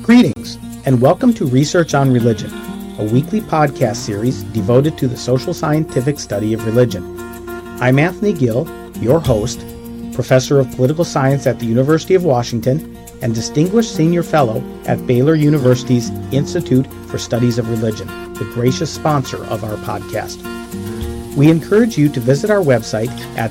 Greetings, and welcome to Research on Religion, a weekly podcast series devoted to the social scientific study of religion. I'm Anthony Gill, your host, Professor of Political Science at the University of Washington, and Distinguished Senior Fellow at Baylor University's Institute for Studies of Religion, the gracious sponsor of our podcast. We encourage you to visit our website at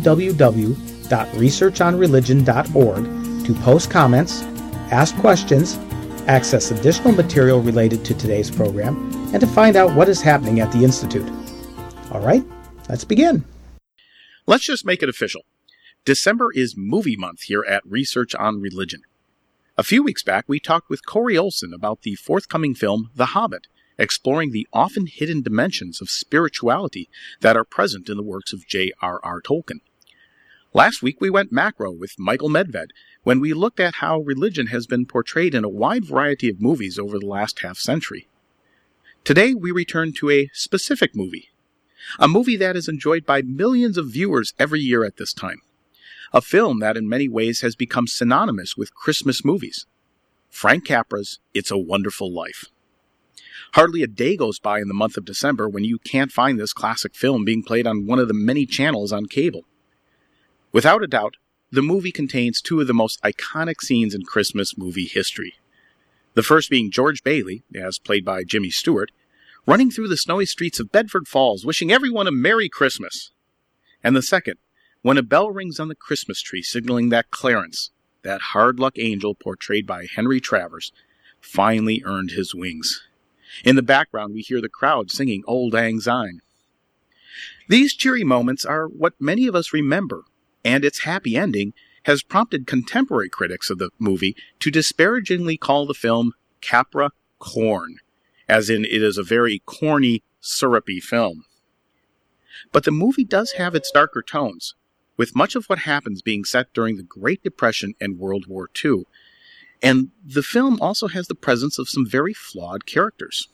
www.researchonreligion.org to post comments, ask questions, access additional material related to today's program, and to find out what is happening at the Institute. All right, let's begin. Let's just make it official. December is movie month here at Research on Religion. A few weeks back, we talked with Corey Olsen about the forthcoming film, The Hobbit, exploring the often hidden dimensions of spirituality that are present in the works of J.R.R. Tolkien. Last week, we went macro with Michael Medved when we looked at how religion has been portrayed in a wide variety of movies over the last half-century. Today, we return to a specific movie, a movie that is enjoyed by millions of viewers every year at this time, a film that in many ways has become synonymous with Christmas movies, Frank Capra's It's a Wonderful Life. Hardly a day goes by in the month of December when you can't find this classic film being played on one of the many channels on cable. Without a doubt, the movie contains two of the most iconic scenes in Christmas movie history. The first being George Bailey, as played by Jimmy Stewart, running through the snowy streets of Bedford Falls, wishing everyone a Merry Christmas. And the second, when a bell rings on the Christmas tree, signaling that Clarence, that hard-luck angel portrayed by Henry Travers, finally earned his wings. In the background, we hear the crowd singing Old Lang Syne. These cheery moments are what many of us remember, and its happy ending has prompted contemporary critics of the movie to disparagingly call the film Capra corn, as in it is a very corny, syrupy film. But the movie does have its darker tones, with much of what happens being set during the Great Depression and World War II, and the film also has the presence of some very flawed characters.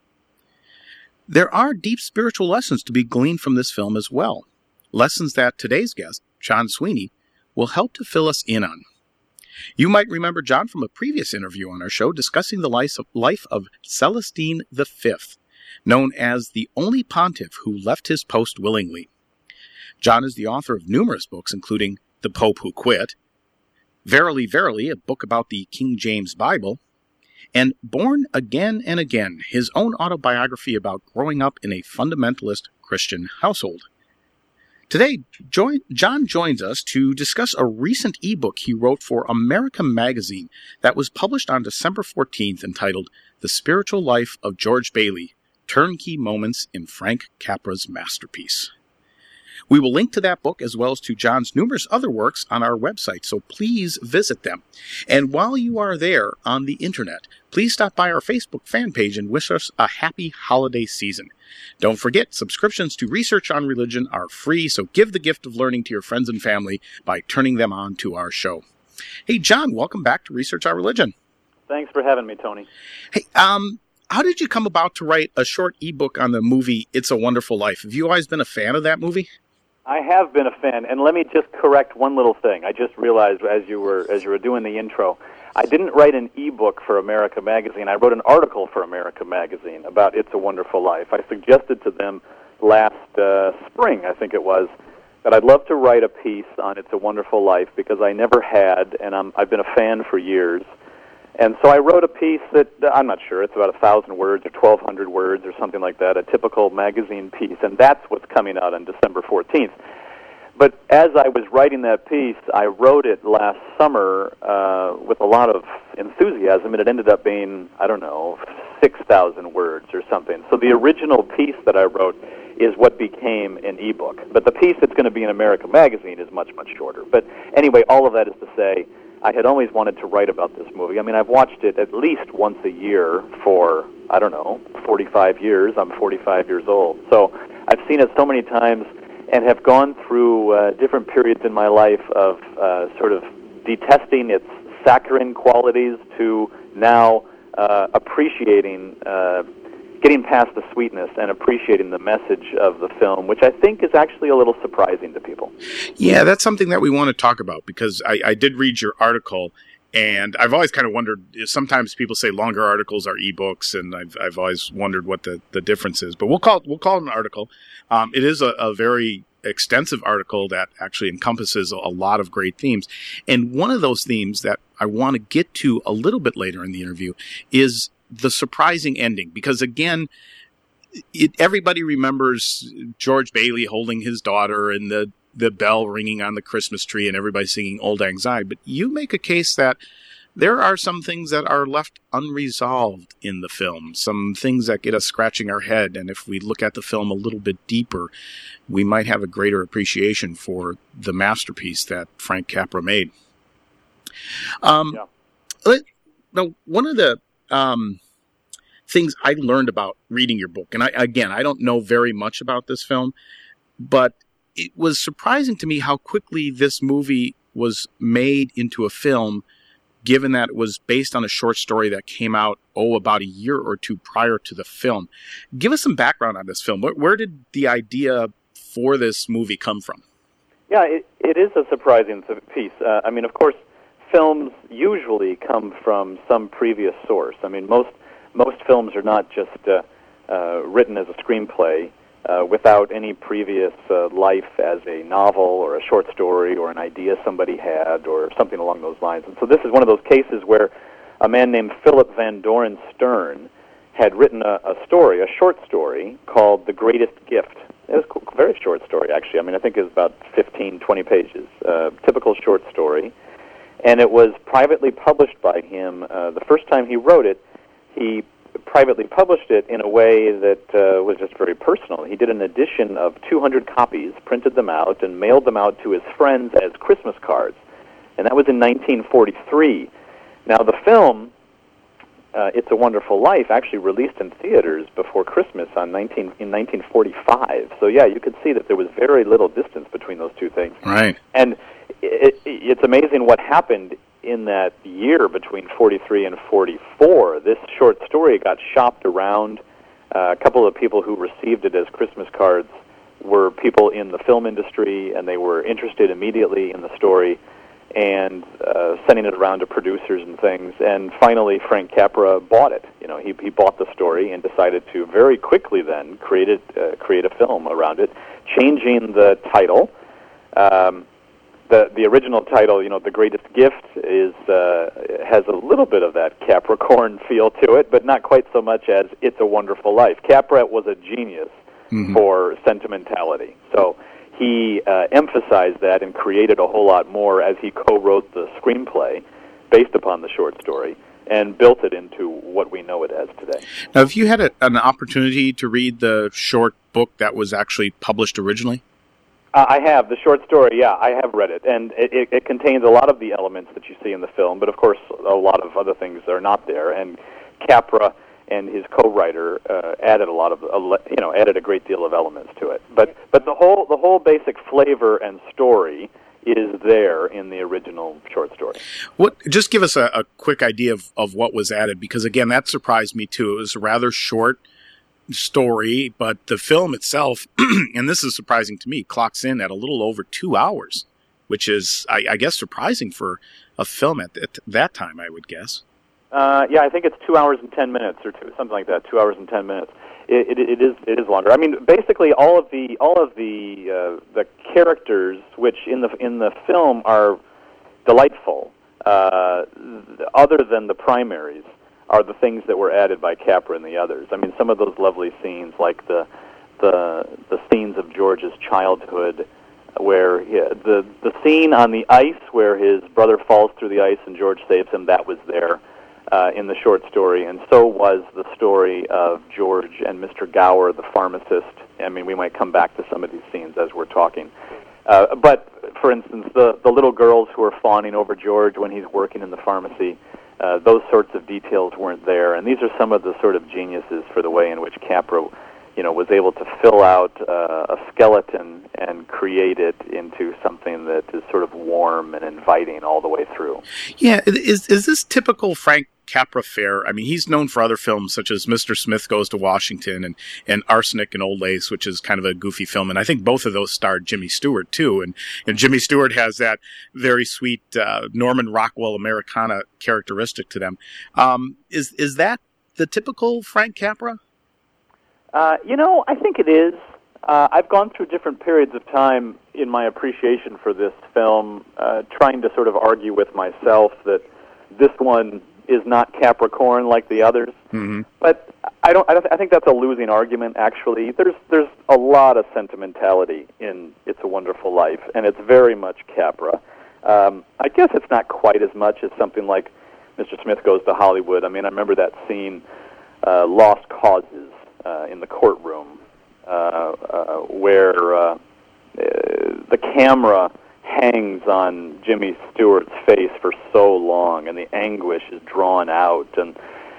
There are deep spiritual lessons to be gleaned from this film as well, lessons that today's guest, John Sweeney, will help to fill us in on. You might remember John from a previous interview on our show discussing the life of Celestine V, known as the only pontiff who left his post willingly. John is the author of numerous books, including The Pope Who Quit, Verily, Verily, a book about the King James Bible, and Born Again and Again, his own autobiography about growing up in a fundamentalist Christian household. Today, John joins us to discuss a recent ebook he wrote for America Magazine that was published on December 14th entitled The Spiritual Life of George Bailey, Turnkey Moments in Frank Capra's Masterpiece. We will link to that book as well as to John's numerous other works on our website, so please visit them. And while you are there on the internet, please stop by our Facebook fan page and wish us a happy holiday season. Don't forget, subscriptions to Research on Religion are free, so give the gift of learning to your friends and family by turning them on to our show. Hey, John, welcome back to Research on Religion. Thanks for having me, Tony. Hey, how did you come about to write a short ebook on the movie It's a Wonderful Life? Have you always been a fan of that movie? I have been a fan, and let me just correct one little thing. I just realized as you were doing the intro, I didn't write an ebook for America Magazine. I wrote an article for America Magazine about It's a Wonderful Life. I suggested to them last spring, I think it was, that I'd love to write a piece on It's a Wonderful Life because I never had, and I've been a fan for years. And so I wrote a piece that, I'm not sure, it's about 1,000 words or 1,200 words or something like that, a typical magazine piece, and that's what's coming out on December 14th. But as I was writing that piece, I wrote it last summer with a lot of enthusiasm, and it ended up being, 6,000 words or something. So the original piece that I wrote is what became an ebook. But the piece that's going to be in America Magazine is much, much shorter. But anyway, all of that is to say, I had always wanted to write about this movie. I mean, I've watched it at least once a year for, 45 years. I'm 45 years old. So I've seen it so many times and have gone through different periods in my life of sort of detesting its saccharine qualities to now appreciating getting past the sweetness and appreciating the message of the film, which I think is actually a little surprising to people. Yeah, that's something that we want to talk about, because I did read your article, And I've always kind of wondered, sometimes people say longer articles are ebooks, and I've always wondered what the difference is. But we'll call it an article. It is a very extensive article that actually encompasses a lot of great themes. And one of those themes that I want to get to a little bit later in the interview is the surprising ending. Because again, everybody remembers George Bailey holding his daughter and the bell ringing on the Christmas tree and everybody singing Old Lang Syne. But you make a case that there are some things that are left unresolved in the film, some things that get us scratching our head. And if we look at the film a little bit deeper, we might have a greater appreciation for the masterpiece that Frank Capra made. Now, one of the things I learned about reading your book, and I don't know very much about this film, but it was surprising to me how quickly this movie was made into a film, given that it was based on a short story that came out, about a year or two prior to the film. Give us some background on this film. Where did the idea for this movie come from? Yeah, it is a surprising piece. I mean, of course, films usually come from some previous source. I mean, most films are not just written as a screenplay without any previous life as a novel or a short story or an idea somebody had or something along those lines. And so this is one of those cases where a man named Philip Van Doren Stern had written a short story called The Greatest Gift. It was a very short story, actually. I mean, I think it was about 15, 20 pages. Typical short story. And it was privately published by him. The first time he wrote it, he privately published it in a way that was just very personal. He did an edition of 200 copies, printed them out, and mailed them out to his friends as Christmas cards. And that was in 1943. Now, the film, It's a Wonderful Life, actually released in theaters before Christmas in 1945. So, yeah, you could see that there was very little distance between those two things. Right. And it's amazing what happened in that year between 43 and 44. This short story got shopped around. A couple of people who received it as Christmas cards were people in the film industry, and they were interested immediately in the story and sending it around to producers and things. And finally, Frank Capra bought it. You know, he bought the story and decided to very quickly then create a film around it, changing the title. The original title, you know, The Greatest Gift, has a little bit of that Capricorn feel to it, but not quite so much as It's a Wonderful Life. Capra was a genius for sentimentality. So he emphasized that and created a whole lot more as he co-wrote the screenplay based upon the short story and built it into what we know it as today. Now, have you had an opportunity to read the short book that was actually published originally? I have. The short story, yeah, I have read it. And it contains a lot of the elements that you see in the film, but of course a lot of other things are not there. And Capra and his co-writer added a great deal of elements to it. But the whole basic flavor and story is there in the original short story. Just give us a quick idea of what was added, because again, that surprised me too. It was a rather short story, but the film itself, and this is surprising to me, clocks in at a little over 2 hours, which is, I guess, surprising for a film at that time, I would guess. Yeah, I think it's 2 hours and 10 minutes or something like that. 2 hours and 10 minutes. It is longer. I mean, basically, all of the characters, which in the film are delightful, other than the primaries, are the things that were added by Capra and the others. I mean, some of those lovely scenes, like the scenes of George's childhood, where the scene on the ice where his brother falls through the ice and George saves him, that was there in the short story, and so was the story of George and Mr. Gower, the pharmacist. I mean, we might come back to some of these scenes as we're talking. But, for instance, the little girls who are fawning over George when he's working in the pharmacy, those sorts of details weren't there, and these are some of the sort of geniuses for the way in which Capra, was able to fill out a skeleton and create it into something that is sort of warm and inviting all the way through. Yeah, is this typical Frank Capra Fair. I mean, he's known for other films such as Mr. Smith Goes to Washington and Arsenic and Old Lace, which is kind of a goofy film. And I think both of those starred Jimmy Stewart, too. And Jimmy Stewart has that very sweet Norman Rockwell Americana characteristic to them. Is that the typical Frank Capra? I think it is. I've gone through different periods of time in my appreciation for this film, trying to sort of argue with myself that this one is not Capricorn like the others. Mm-hmm. But I think that's a losing argument. Actually, there's a lot of sentimentality in It's a Wonderful Life, and it's very much Capra. I guess it's not quite as much as something like Mr. Smith Goes to Hollywood. I mean, I remember that scene, Lost Causes, in the courtroom, where the camera hangs on Jimmy Stewart's face for so long, and the anguish is drawn out, and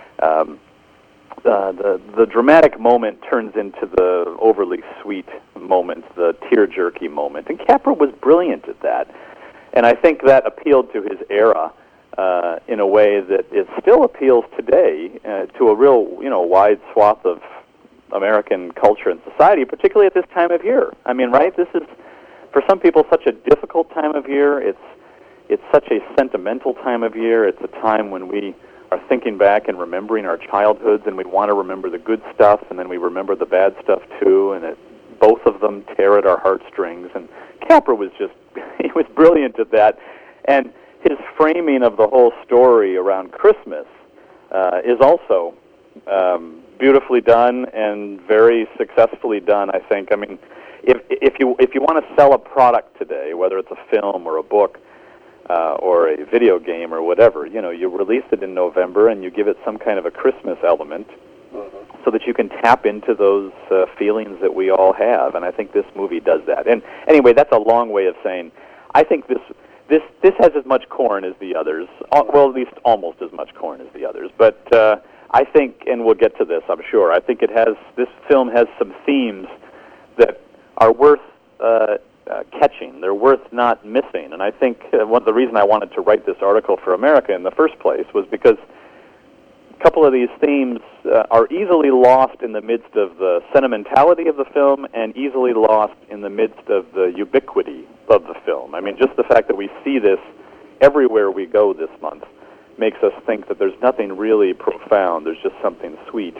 the dramatic moment turns into the overly sweet moment, the tear-jerky moment. And Capra was brilliant at that, and I think that appealed to his era in a way that it still appeals today to a real, wide swath of American culture and society, particularly at this time of year. I mean, right? This is, for some people, such a difficult time of year. It's such a sentimental time of year. It's a time when we are thinking back and remembering our childhoods, and we want to remember the good stuff, and then we remember the bad stuff too, and both of them tear at our heartstrings. And Capra was he was brilliant at that. And his framing of the whole story around Christmas is also beautifully done and very successfully done, I think. I mean, if you want to sell a product today, whether it's a film or a book or a video game or whatever, you release it in November and you give it some kind of a Christmas element so that you can tap into those feelings that we all have, and I think this movie does that. And anyway, that's a long way of saying I think this has as much corn as the others, well, at least almost as much corn as the others, but I think, and we'll get to this, I'm sure, I think this film has some themes that are worth catching. They're worth not missing. And I think one of the reasons I wanted to write this article for America in the first place was because a couple of these themes are easily lost in the midst of the sentimentality of the film and easily lost in the midst of the ubiquity of the film. I mean, just the fact that we see this everywhere we go this month makes us think that there's nothing really profound. There's just something sweet,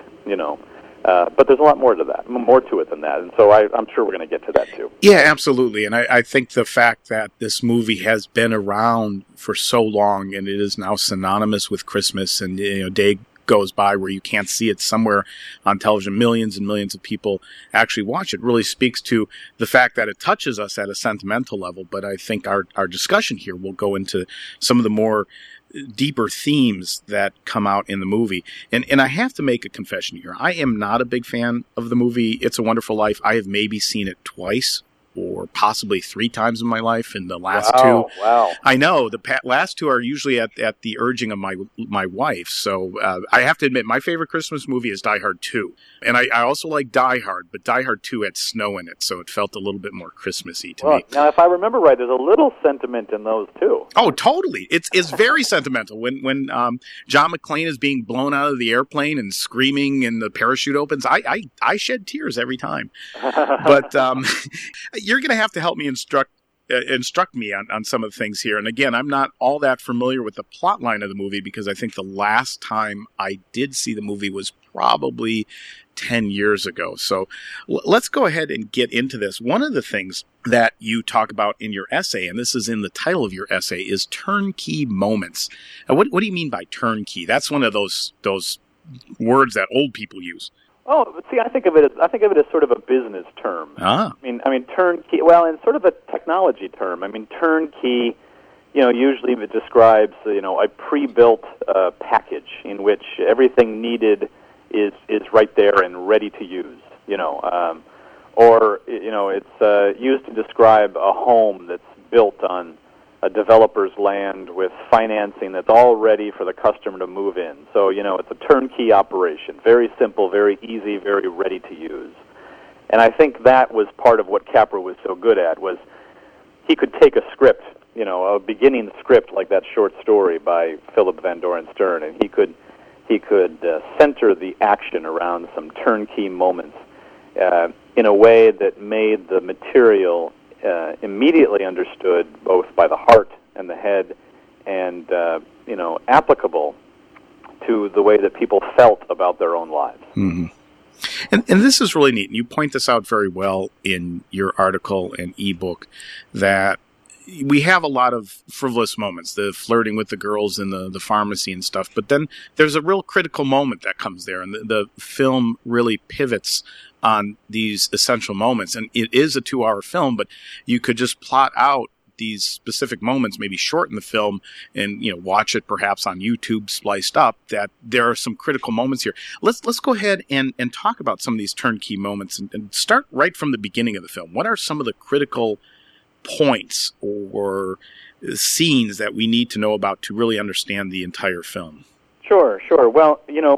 but there's a lot more to that, more to it than that. And so I'm sure we're going to get to that too. Yeah, absolutely. And I think the fact that this movie has been around for so long and it is now synonymous with Christmas, and day goes by where you can't see it somewhere on television, millions and millions of people actually watch it, really speaks to the fact that it touches us at a sentimental level. But I think our discussion here will go into some of the more deeper themes that come out in the movie. And I have to make a confession here. I am not a big fan of the movie It's a Wonderful Life. I have maybe seen it twice or possibly 3 times in my life, and the last two. Wow. I know, the last two are usually at the urging of my wife. So I have to admit, my favorite Christmas movie is Die Hard 2. And I also like Die Hard, but Die Hard 2 had snow in it, so it felt a little bit more Christmassy to me. Now, if I remember right, there's a little sentiment in those, too. Oh, totally. It's very sentimental. When John McClane is being blown out of the airplane and screaming and the parachute opens, I shed tears every time. But you're going to have to help me instruct me on some of the things here. And again, I'm not all that familiar with the plot line of the movie because I think the last time I did see the movie was probably 10 years ago. So let's go ahead and get into this. One of the things that you talk about in your essay, and this is in the title of your essay, is turnkey moments. Now, what do you mean by turnkey? That's one of those words that old people use. Oh, see, I think of it as sort of a business term. Ah. I mean, turnkey. Well, and sort of a technology term. I mean, turnkey. Usually it describes a pre-built package in which everything needed is right there and ready to use. Or it's used to describe a home that's built on a developer's land with financing that's all ready for the customer to move in. So, it's a turnkey operation. Very simple, very easy, very ready to use. And I think that was part of what Capra was so good at, was he could take a script a beginning script like that short story by Philip Van Doren Stern, and he could center the action around some turnkey moments in a way that made the material immediately understood both by the heart and the head, and applicable to the way that people felt about their own lives. Mm-hmm. And this is really neat. And you point this out very well in your article and ebook, that we have a lot of frivolous moments, the flirting with the girls in the pharmacy and stuff, but then there's a real critical moment that comes there, and the film really pivots on these essential moments. And it is a 2-hour film, but you could just plot out these specific moments, maybe shorten the film and watch it perhaps on YouTube spliced up, that there are some critical moments here. Let's go ahead and talk about some of these turnkey moments and start right from the beginning of the film. What are some of the critical points or scenes that we need to know about to really understand the entire film? Sure. Well,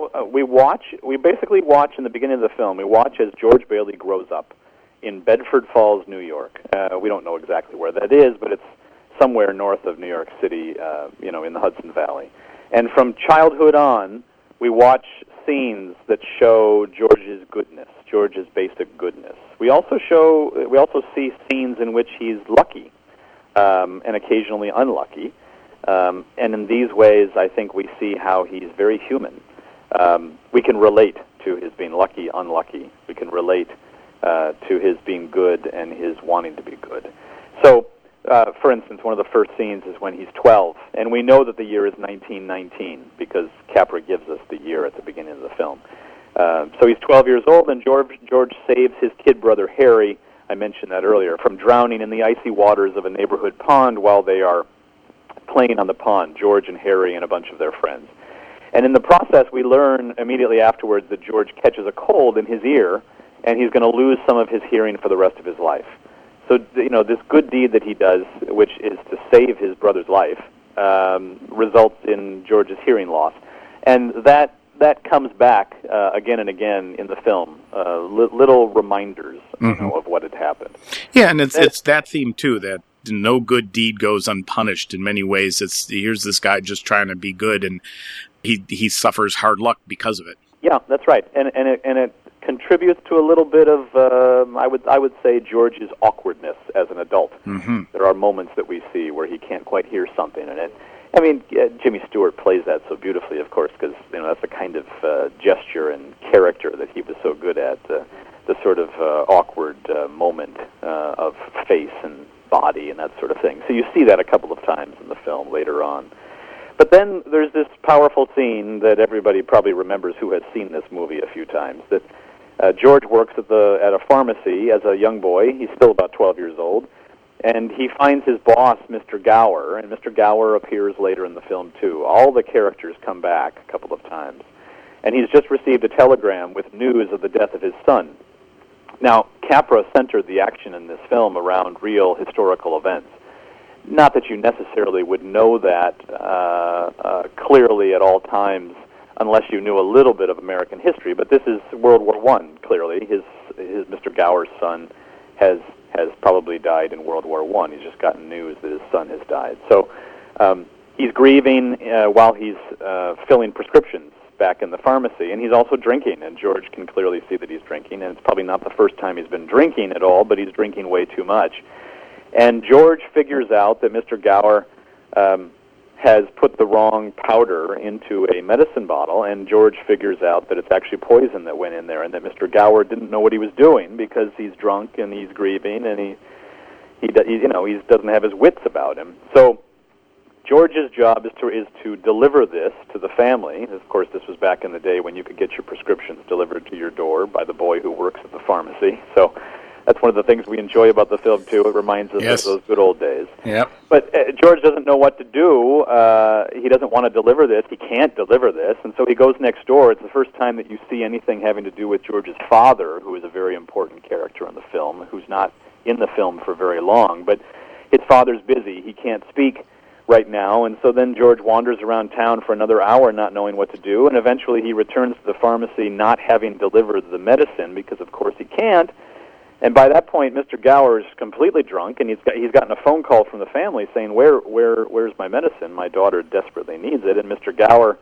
we basically watch in the beginning of the film, we watch as George Bailey grows up in Bedford Falls, New York. We don't know exactly where that is, but it's somewhere north of New York City, in the Hudson Valley. And from childhood on, we watch scenes that show George's goodness, George's basic goodness. We also see scenes in which he's lucky, and occasionally unlucky. And in these ways, I think we see how he's very human. We can relate to his being lucky, unlucky. We can relate to his being good and his wanting to be good. So, for instance, one of the first scenes is when he's 12, and we know that the year is 1919 because Capra gives us the year at the beginning of the film. So he's 12 years old, and George saves his kid brother Harry, I mentioned that earlier, from drowning in the icy waters of a neighborhood pond while they are playing on the pond, George and Harry and a bunch of their friends. And in the process, we learn immediately afterwards that George catches a cold in his ear, and he's going to lose some of his hearing for the rest of his life. So, this good deed that he does, which is to save his brother's life, results in George's hearing loss. And that comes back again and again in the film, little reminders of what had happened. Yeah, and it's that theme, too, that no good deed goes unpunished in many ways. Here's this guy just trying to be good, and he suffers hard luck because of it. Yeah, that's right. And it contributes to a little bit of, I would say, George's awkwardness as an adult. Mm-hmm. There are moments that we see where he can't quite hear something, and Jimmy Stewart plays that so beautifully, of course, because that's the kind of gesture and character that he was so good at, the sort of awkward moment of face and body and that sort of thing. So you see that a couple of times in the film later on. But then there's this powerful scene that everybody probably remembers who has seen this movie a few times, that George works at a pharmacy as a young boy. He's still about 12 years old, and he finds his boss, Mr. Gower, and Mr. Gower appears later in the film too. All the characters come back a couple of times, and he's just received a telegram with news of the death of his son. Now, Capra centered the action in this film around real historical events. Not that you necessarily would know that clearly at all times unless you knew a little bit of American history, but this is World War I, clearly. His Mr. Gower's son has probably died in World War I. He's just gotten news that his son has died. So he's grieving while he's filling prescriptions back in the pharmacy, and he's also drinking, and George can clearly see that he's drinking, and it's probably not the first time he's been drinking at all, but he's drinking way too much. And George figures out that Mr. Gower has put the wrong powder into a medicine bottle, and George figures out that it's actually poison that went in there, and that Mr. Gower didn't know what he was doing because he's drunk and he's grieving, and he doesn't have his wits about him. So George's job is to deliver this to the family. Of course, this was back in the day when you could get your prescriptions delivered to your door by the boy who works at the pharmacy. So that's one of the things we enjoy about the film, too. It reminds us of those good old days. Yep. But George doesn't know what to do. He doesn't want to deliver this. He can't deliver this. And so he goes next door. It's the first time that you see anything having to do with George's father, who is a very important character in the film, who's not in the film for very long. But his father's busy. He can't speak right now. And so then George wanders around town for another hour not knowing what to do. And eventually he returns to the pharmacy not having delivered the medicine because, of course, he can't. And by that point, Mr. Gower is completely drunk, and he's gotten a phone call from the family saying, "Where's my medicine? My daughter desperately needs it." And Mr. Gower,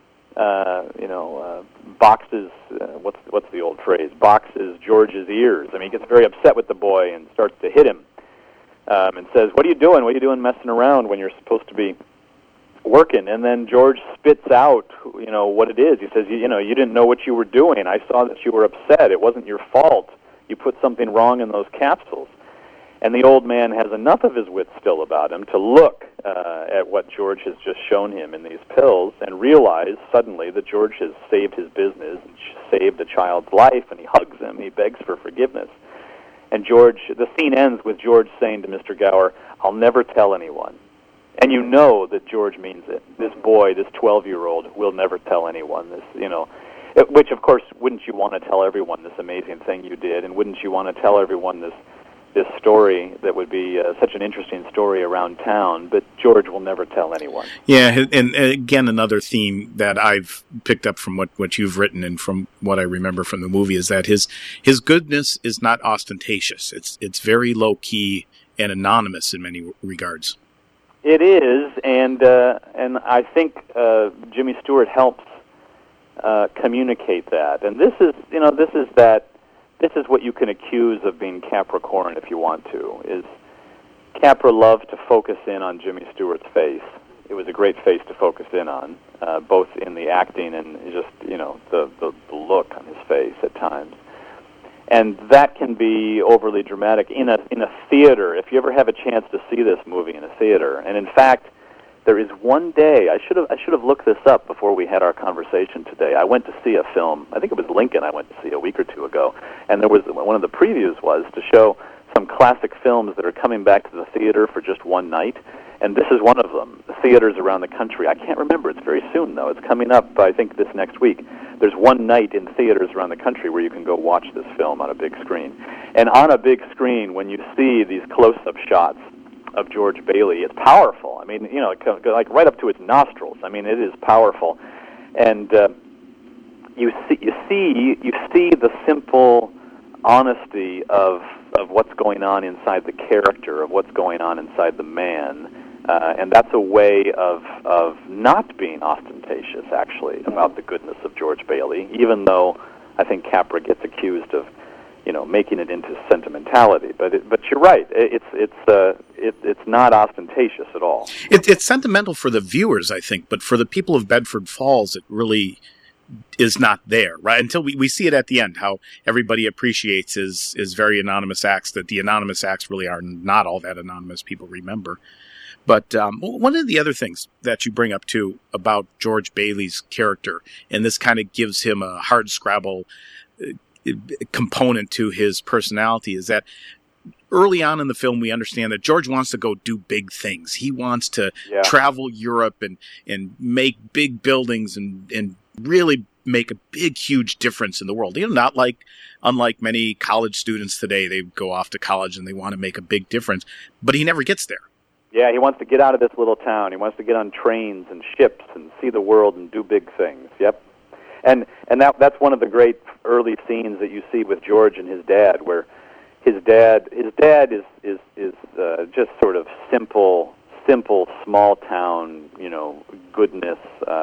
boxes. What's the old phrase? Boxes George's ears. I mean, he gets very upset with the boy and starts to hit him, and says, "What are you doing? What are you doing messing around when you're supposed to be working?" And then George spits out, what it is. He says, you didn't know what you were doing. I saw that you were upset. It wasn't your fault. You put something wrong in those capsules. And the old man has enough of his wits still about him to look at what George has just shown him in these pills and realize suddenly that George has saved his business and saved the child's life, and he hugs him. He begs for forgiveness. And the scene ends with George saying to Mr. Gower, "I'll never tell anyone." And you know that George means it. This boy, this 12-year-old, will never tell anyone this, which, of course, wouldn't you want to tell everyone this amazing thing you did, and wouldn't you want to tell everyone this story that would be such an interesting story around town, but George will never tell anyone. Yeah, and again, another theme that I've picked up from what you've written and from what I remember from the movie is that his goodness is not ostentatious. It's very low-key and anonymous in many regards. It is, and I think Jimmy Stewart helps communicate that. And this is what you can accuse of being Capricorn if you want to. Is Capra loved to focus in on Jimmy Stewart's face. It was a great face to focus in on, both in the acting and just the look on his face at times. And that can be overly dramatic in a theater. If you ever have a chance to see this movie in a theater, and in fact, there is one day I should have looked this up before we had our conversation today. I went to see a film. I think it was Lincoln. I went to see a week or two ago, and there was one of the previews was to show some classic films that are coming back to the theater for just one night. And this is one of them. The theaters around the country. I can't remember. It's very soon, though. It's coming up, I think, this next week. There's one night in theaters around the country where you can go watch this film on a big screen. And on a big screen, when you see these close-up shots of George Bailey, it's powerful. I mean, like right up to its nostrils. I mean, it is powerful. And you see the simple honesty of what's going on inside the character, of what's going on inside the man. And that's a way of not being ostentatious, actually, about the goodness of George Bailey, even though I think Capra gets accused of, making it into sentimentality. But you're right. It's not ostentatious at all. It's sentimental for the viewers, I think, but for the people of Bedford Falls, it really is not there, right? Until we see it at the end, how everybody appreciates his very anonymous acts, that the anonymous acts really are not all that anonymous, people remember. But one of the other things that you bring up, too, about George Bailey's character, and this kind of gives him a hardscrabble component to his personality, is that early on in the film, we understand that George wants to go do big things. He wants to travel Europe and make big buildings and really make a big, huge difference in the world. Unlike many college students today, they go off to college and they want to make a big difference, but he never gets there. Yeah, he wants to get out of this little town. He wants to get on trains and ships and see the world and do big things. Yep. And that's one of the great early scenes that you see with George and his dad, where his dad is just sort of simple, small town, goodness.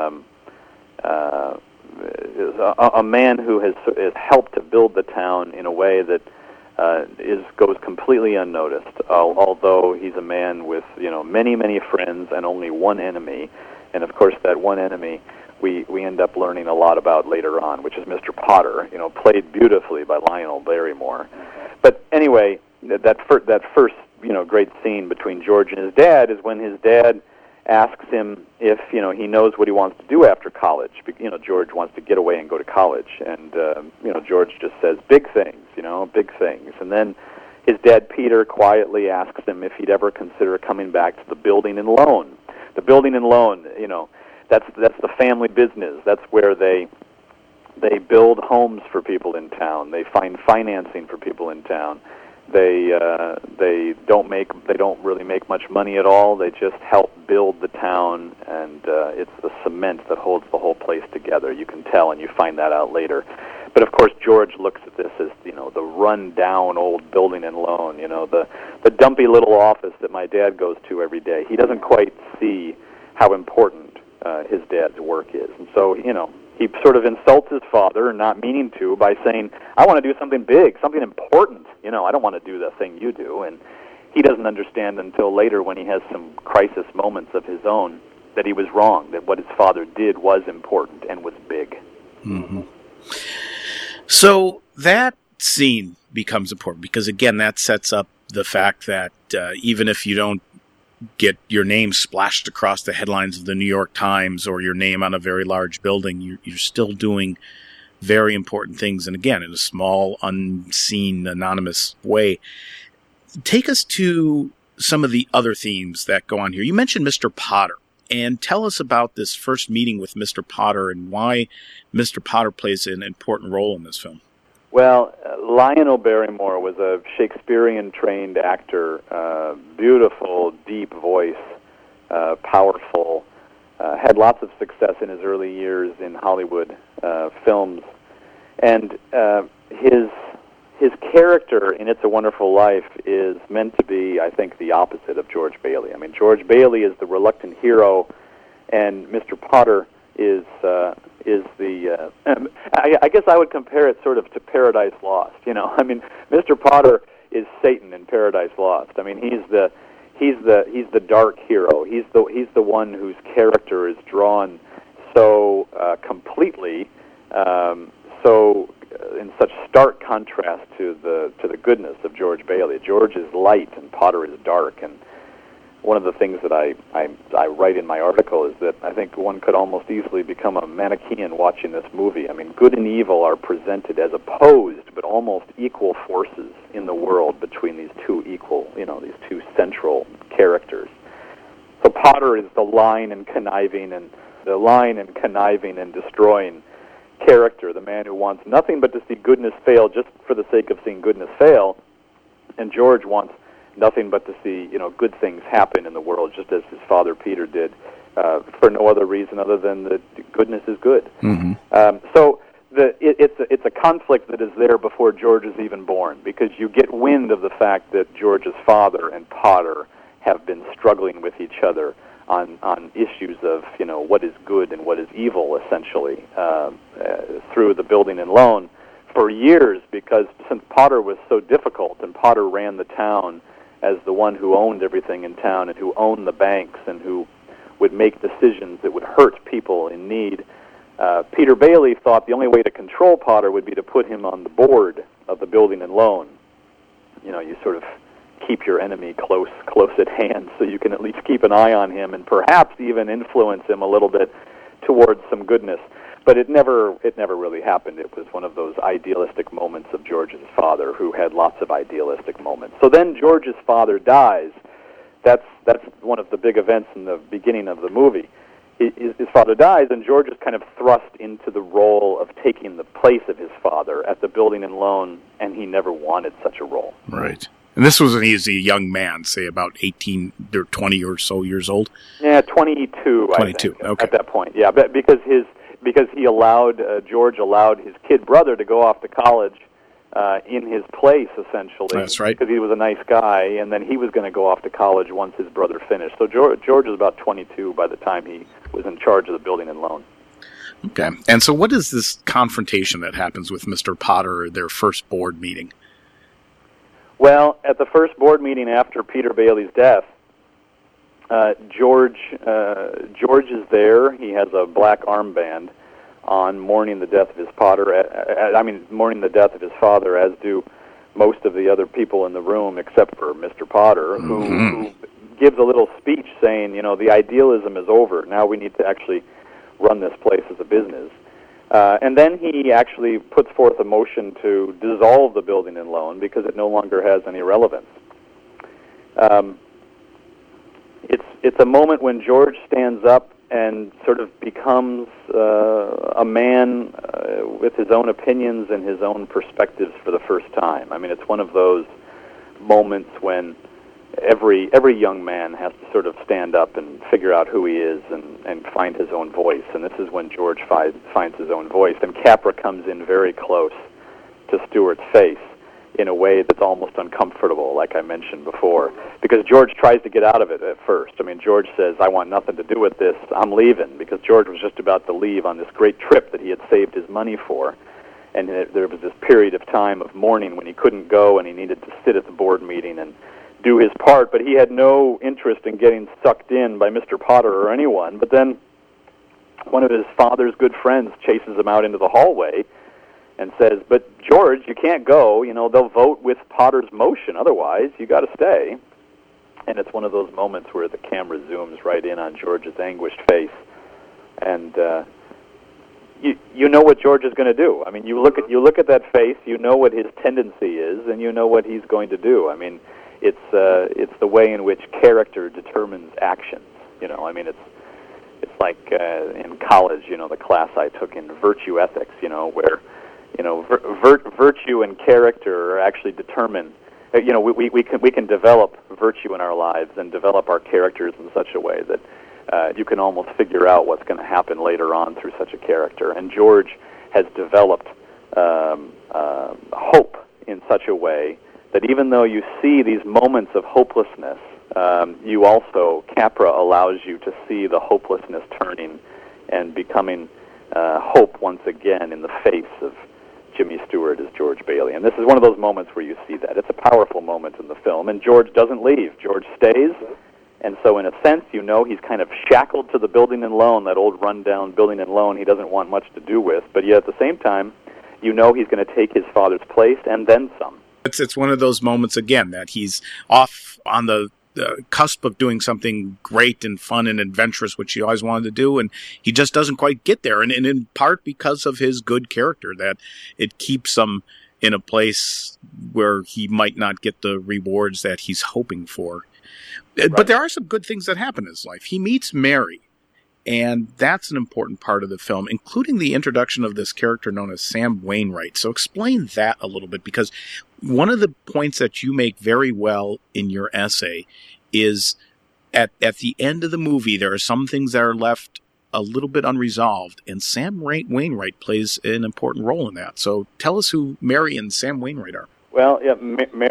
A man who has helped to build the town in a way that goes completely unnoticed. Although he's a man with many friends and only one enemy, and of course that one enemy we end up learning a lot about later on, which is Mr. Potter, played beautifully by Lionel Barrymore. But anyway, that first great scene between George and his dad is when his dad asks him if he knows what he wants to do after college. George wants to get away and go to college, and George just says big things, big things. And then his dad Peter quietly asks him if he'd ever consider coming back to the building and loan. The building and loan, that's the family business. That's where they build homes for people in town. They find financing for people in town. They don't really make much money at all. They just help build the town, and it's the cement that holds the whole place together. You can tell, and you find that out later. But of course, George looks at this as, the run-down old building and loan, the dumpy little office that my dad goes to every day. He doesn't quite see how important his dad's work is. And so, he sort of insults his father, not meaning to, by saying, I want to do something big, something important. I don't want to do the thing you do. And he doesn't understand until later, when he has some crisis moments of his own, that he was wrong, that what his father did was important and was big. Mm-hmm. So that scene becomes important because, again, that sets up the fact that even if you don't get your name splashed across the headlines of the New York Times or your name on a very large building, you're still doing very important things, and again, in a small, unseen, anonymous way. Take us to some of the other themes that go on here. You mentioned Mr. Potter, and tell us about this first meeting with Mr. Potter and why Mr. Potter plays an important role in this film. Well, Lionel Barrymore was a Shakespearean-trained actor, beautiful, deep voice, powerful, had lots of success in his early years in Hollywood films. And his character in It's a Wonderful Life is meant to be, I think, the opposite of George Bailey. I mean, George Bailey is the reluctant hero, and Mr. Potter is the I guess I would compare it sort of to Paradise Lost. I mean, Mr. Potter is Satan in Paradise Lost. I mean, he's the dark hero. He's the one whose character is drawn so completely, in such stark contrast to the goodness of George Bailey. George is light and Potter is dark, and one of the things that I write in my article is that I think one could almost easily become a Manichaean watching this movie. I mean, good and evil are presented as opposed but almost equal forces in the world between these two these two central characters. So Potter is the lying and conniving and destroying character, the man who wants nothing but to see goodness fail just for the sake of seeing goodness fail, and George wants nothing but to see, good things happen in the world, just as his father Peter did, for no other reason other than that goodness is good. Mm-hmm. So it's a conflict that is there before George is even born, because you get wind of the fact that George's father and Potter have been struggling with each other on issues of what is good and what is evil, essentially, through the building and loan for years, because since Potter was so difficult and Potter ran the town as the one who owned everything in town and who owned the banks and who would make decisions that would hurt people in need, Peter Bailey thought the only way to control Potter would be to put him on the board of the building and loan. You sort of keep your enemy close at hand so you can at least keep an eye on him and perhaps even influence him a little bit towards some goodness. But it never really happened. It was one of those idealistic moments of George's father, who had lots of idealistic moments. So then George's father dies. That's one of the big events in the beginning of the movie. His father dies, and George is kind of thrust into the role of taking the place of his father at the building and loan, and he never wanted such a role. Right. And this was when he was a young man, say about 18 or 20 or so years old? Yeah, 22, 22, I think, okay. At that point. Yeah, because George allowed his kid brother to go off to college in his place, essentially. That's right. Because he was a nice guy, and then he was going to go off to college once his brother finished. So George was about 22 by the time he was in charge of the building and loan. Okay. And so what is this confrontation that happens with Mr. Potter at their first board meeting? Well, at the first board meeting after Peter Bailey's death, George is there. He has a black armband on mourning the death of his mourning the death of his father, as do most of the other people in the room, except for Mr. Potter, who gives a little speech saying, the idealism is over. Now we need to actually run this place as a business. And then he actually puts forth a motion to dissolve the building and loan because it no longer has any relevance. It's a moment when George stands up and sort of becomes a man with his own opinions and his own perspectives for the first time. I mean, it's one of those moments when every young man has to sort of stand up and figure out who he is and find his own voice. And this is when George finds his own voice. And Capra comes in very close to Stewart's face in a way that's almost uncomfortable, like I mentioned before, because George tries to get out of it at first. I mean, George says, "I want nothing to do with this. I'm leaving," because George was just about to leave on this great trip that he had saved his money for. And there was this period of time of mourning when he couldn't go and he needed to sit at the board meeting and do his part, but he had no interest in getting sucked in by Mr. Potter or anyone. But then one of his father's good friends chases him out into the hallway and says, "But George, you can't go. You know, they'll vote with Potter's motion. Otherwise, you got to stay." And it's one of those moments where the camera zooms right in on George's anguished face, and you know what George is going to do. I mean, you look at that face, you know what his tendency is, and you know what he's going to do. I mean, it's the way in which character determines actions. You know, I mean, it's like in college, you know, the class I took in virtue ethics, you know, where, you know, virtue and character are actually determined. You know, we can develop virtue in our lives and develop our characters in such a way that you can almost figure out what's going to happen later on through such a character. And George has developed hope in such a way that even though you see these moments of hopelessness, you also, Capra allows you to see the hopelessness turning and becoming hope once again in the face of Jimmy Stewart as George Bailey. And this is one of those moments where you see that. It's a powerful moment in the film, and George doesn't leave. George stays, and so in a sense, you know, he's kind of shackled to the building and loan, that old rundown building and loan he doesn't want much to do with, but yet at the same time, you know he's going to take his father's place and then some. It's one of those moments, again, that he's off on the cusp of doing something great and fun and adventurous, which he always wanted to do, and he just doesn't quite get there. And in part because of his good character, that it keeps him in a place where he might not get the rewards that he's hoping for. Right. But there are some good things that happen in his life. He meets Mary, and that's an important part of the film, including the introduction of this character known as Sam Wainwright. So explain that a little bit, because one of the points that you make very well in your essay is at the end of the movie, there are some things that are left a little bit unresolved, and Sam Wainwright plays an important role in that. So tell us who Mary and Sam Wainwright are. Well, yeah,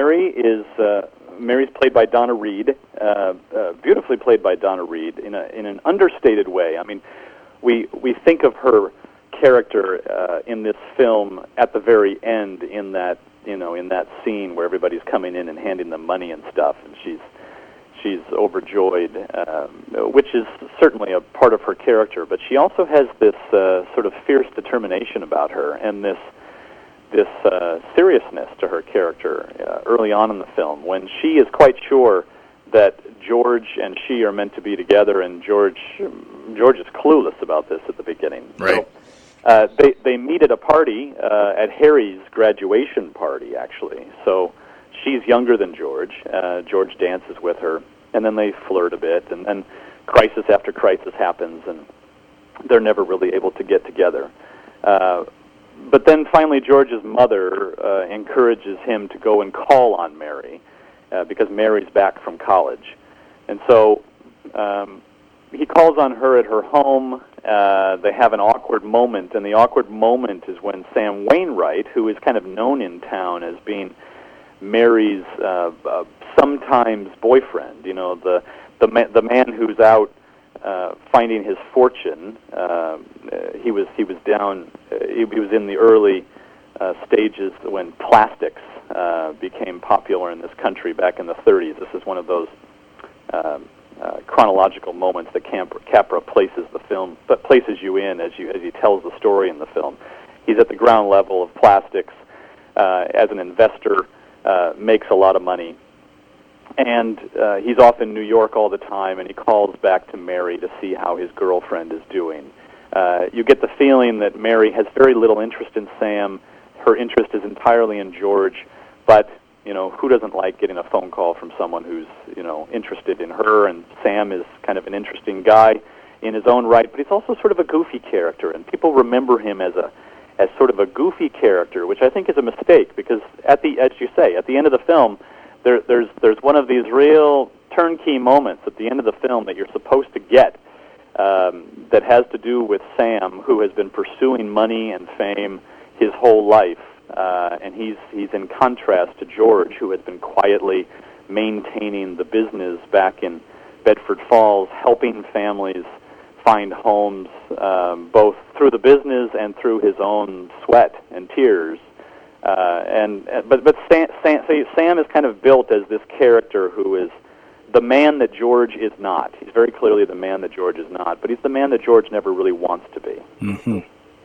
Mary's played by Donna Reed, beautifully played by Donna Reed in an understated way. I mean, we think of her character in this film at the very end, in that, you know, in that scene where everybody's coming in and handing them money and stuff, and she's overjoyed, which is certainly a part of her character. But she also has this sort of fierce determination about her, and this seriousness to her character early on in the film, when she is quite sure that George and she are meant to be together, and George is clueless about this at the beginning. Right. So, they meet at a party, at Harry's graduation party, actually. So she's younger than George. George dances with her, and then they flirt a bit, and then crisis after crisis happens, and they're never really able to get together. But then finally George's mother encourages him to go and call on Mary, because Mary's back from college. And so he calls on her at her home. They have an awkward moment, and the awkward moment is when Sam Wainwright, who is kind of known in town as being Mary's sometimes boyfriend, you know, the man who's out finding his fortune. He was in the early stages when plastics became popular in this country back in the 30s. This is one of those chronological moments that Capra places the film, but places you in as he tells the story in the film. He's at the ground level of plastics as an investor, makes a lot of money, and he's off in New York all the time, and he calls back to Mary to see how his girlfriend is doing. You get the feeling that Mary has very little interest in Sam. Her interest is entirely in George, but, you know, who doesn't like getting a phone call from someone who's, you know, interested in her? And Sam is kind of an interesting guy in his own right, but he's also sort of a goofy character, and people remember him as sort of a goofy character, which I think is a mistake, because as you say, at the end of the film, there's one of these real turnkey moments at the end of the film that you're supposed to get that has to do with Sam, who has been pursuing money and fame his whole life, and he's in contrast to George, who has been quietly maintaining the business back in Bedford Falls, helping families find homes, both through the business and through his own sweat and tears. But Sam is kind of built as this character who is the man that George is not. He's very clearly the man that George is not, but he's the man that George never really wants to be. Mm-hmm.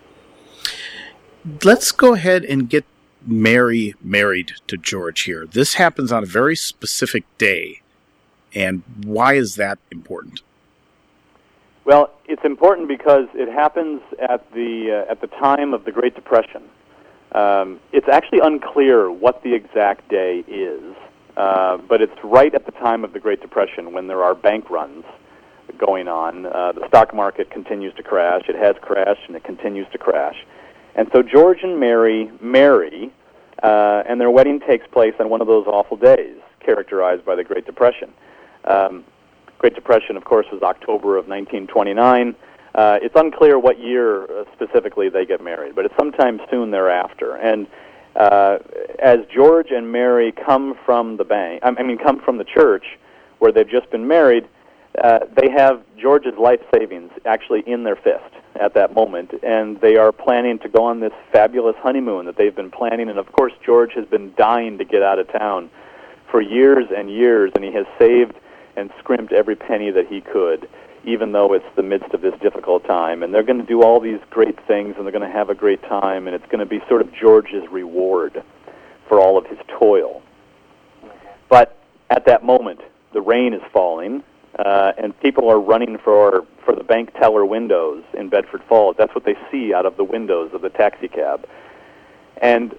Let's go ahead and get Mary married to George here. This happens on a very specific day, and why is that important? Well, it's important because it happens at the time of the Great Depression. It's actually unclear what the exact day is, but it's right at the time of the Great Depression when there are bank runs going on. The stock market continues to crash. It has crashed, and it continues to crash. And so George and Mary marry, and their wedding takes place on one of those awful days, characterized by the Great Depression. Great Depression, of course, was October of 1929. It's unclear what year specifically they get married, but it's sometime soon thereafter. And as George and Mary come from the church where they've just been married, they have George's life savings actually in their fist at that moment, and they are planning to go on this fabulous honeymoon that they've been planning. And of course, George has been dying to get out of town for years and years, and he has saved and scrimped every penny that he could, even though it's the midst of this difficult time. And they're going to do all these great things, and they're going to have a great time, and it's going to be sort of George's reward for all of his toil. But at that moment, the rain is falling, and people are running for the bank teller windows in Bedford Falls. That's what they see out of the windows of the taxi cab. And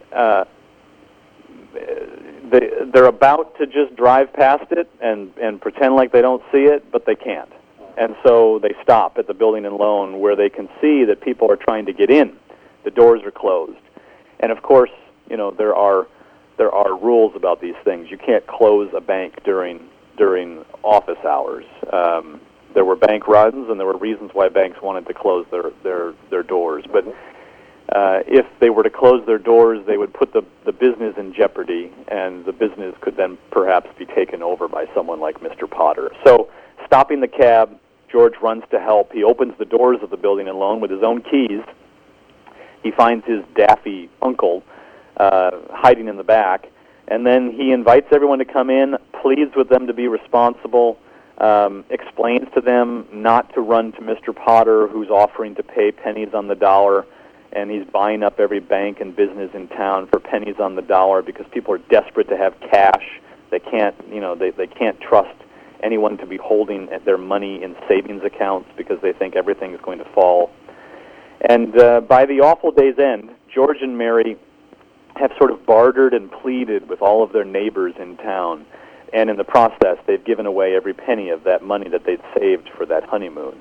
they're about to just drive past it and pretend like they don't see it, but they can't. And so they stop at the Building and Loan, where they can see that people are trying to get in. The doors are closed. And of course, you know, there are rules about these things. You can't close a bank during office hours. There were bank runs, and there were reasons why banks wanted to close their doors. But if they were to close their doors, they would put the business in jeopardy, and the business could then perhaps be taken over by someone like Mr. Potter. So, stopping the cab, George runs to help. He opens the doors of the Building and Loan with his own keys. He finds his daffy uncle hiding in the back, and then he invites everyone to come in, pleads with them to be responsible, explains to them not to run to Mr. Potter, who's offering to pay pennies on the dollar, and he's buying up every bank and business in town for pennies on the dollar because people are desperate to have cash. They can't, they can't trust anyone to be holding their money in savings accounts because they think everything is going to fall. And by the awful day's end, George and Mary have sort of bartered and pleaded with all of their neighbors in town, and in the process, they've given away every penny of that money that they'd saved for that honeymoon.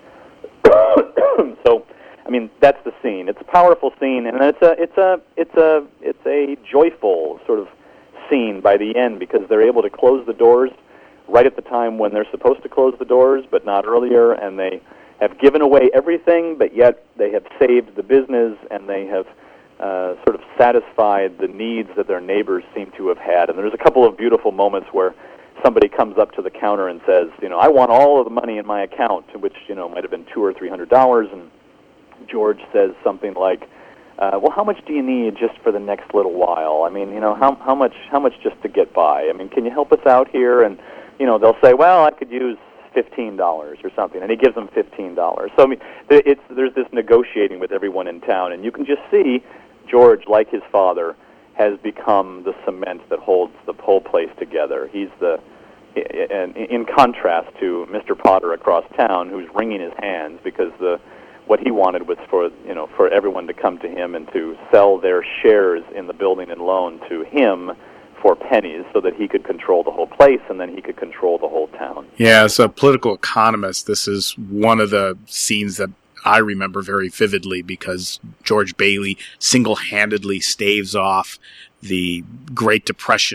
So, I mean, that's the scene. It's a powerful scene, and it's a joyful sort of scene by the end because they're able to close the doors right at the time when they're supposed to close the doors, but not earlier, and they have given away everything, but yet they have saved the business, and they have sort of satisfied the needs that their neighbors seem to have had. And there's a couple of beautiful moments where somebody comes up to the counter and says, I want all of the money in my account, which, might have been $200 or $300, and George says something like, well, how much do you need just for the next little while? I mean, how much just to get by? I mean, can you help us out here? And, they'll say, well, I could use $15 or something, and he gives them $15. So, I mean, there's this negotiating with everyone in town, and you can just see George, like his father, has become the cement that holds the whole place together. He's in contrast to Mr. Potter across town, who's wringing his hands because what he wanted was for everyone to come to him and to sell their shares in the Building and Loan to him for pennies so that he could control the whole place and then he could control the whole town. Yeah, as a political economist, this is one of the scenes that I remember very vividly because George Bailey single-handedly staves off the Great Depression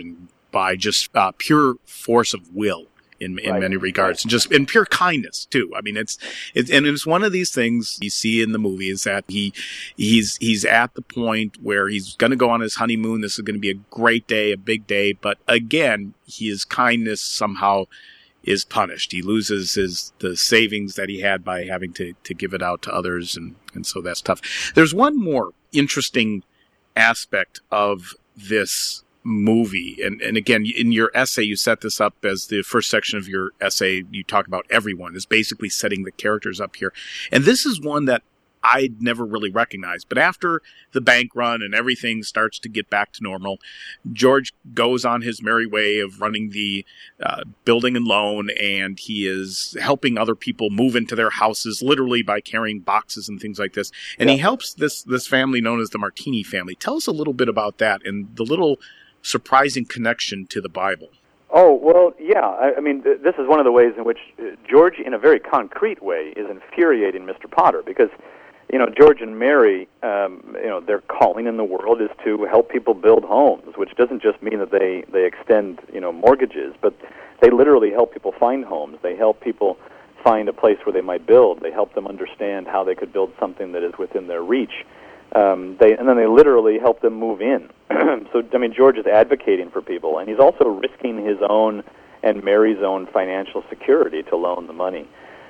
by just pure force of will in many regards, and just in pure kindness too. I mean, it's one of these things you see in the movie is that he's at the point where he's going to go on his honeymoon. This is going to be a great day, a big day, but again, his kindness somehow is punished. He loses the savings that he had by having to give it out to others, and so that's tough. There's one more interesting aspect of this movie, and again, in your essay, you set this up as the first section of your essay. You talk about everyone is basically setting the characters up here, and this is one that I'd never really recognized. But after the bank run and everything starts to get back to normal, George goes on his merry way of running the building and loan, and he is helping other people move into their houses, literally by carrying boxes and things like this. And he helps this family known as the Martini family. Tell us a little bit about that and the little surprising connection to the Bible. Oh, well, yeah. I mean, this is one of the ways in which George, in a very concrete way, is infuriating Mr. Potter, because George and Mary, their calling in the world is to help people build homes, which doesn't just mean that they extend, mortgages, but they literally help people find homes. They help people find a place where they might build. They help them understand how they could build something that is within their reach. And then they literally help them move in. So, I mean, George is advocating for people, and he's also risking his own and Mary's own financial security to loan the money.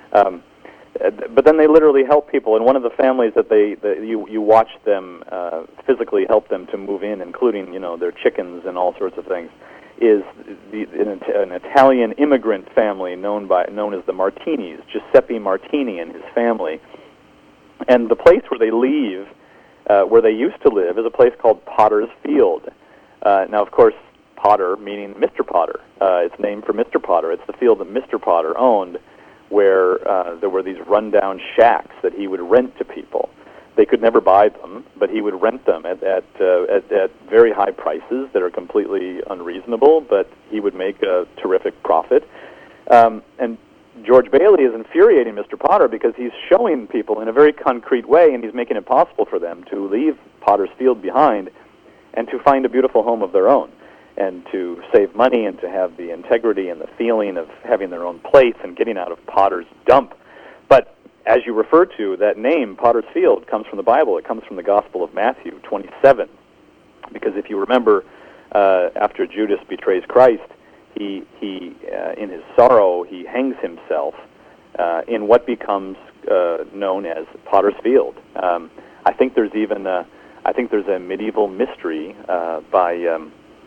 But then they literally help people, and one of the families that you watch them physically help them to move in, including their chickens and all sorts of things, is an Italian immigrant family known as the Martinis, Giuseppe Martini and his family. And the place where they leave, where they used to live, is a place called Potter's Field. Now, of course, Potter meaning Mr. Potter. It's named for Mr. Potter. It's the field that Mr. Potter owned, where there were these rundown shacks that he would rent to people. They could never buy them, but he would rent them at very high prices that are completely unreasonable, but he would make a terrific profit. And George Bailey is infuriating Mr. Potter because he's showing people in a very concrete way, and he's making it possible for them to leave Potter's Field behind and to find a beautiful home of their own, and to save money and to have the integrity and the feeling of having their own place and getting out of Potter's dump. But as you refer to, that name, Potter's Field, comes from the Bible. It comes from the Gospel of Matthew 27. Because if you remember, after Judas betrays Christ, he in his sorrow, he hangs himself in what becomes known as Potter's Field. I think there's even a medieval mystery by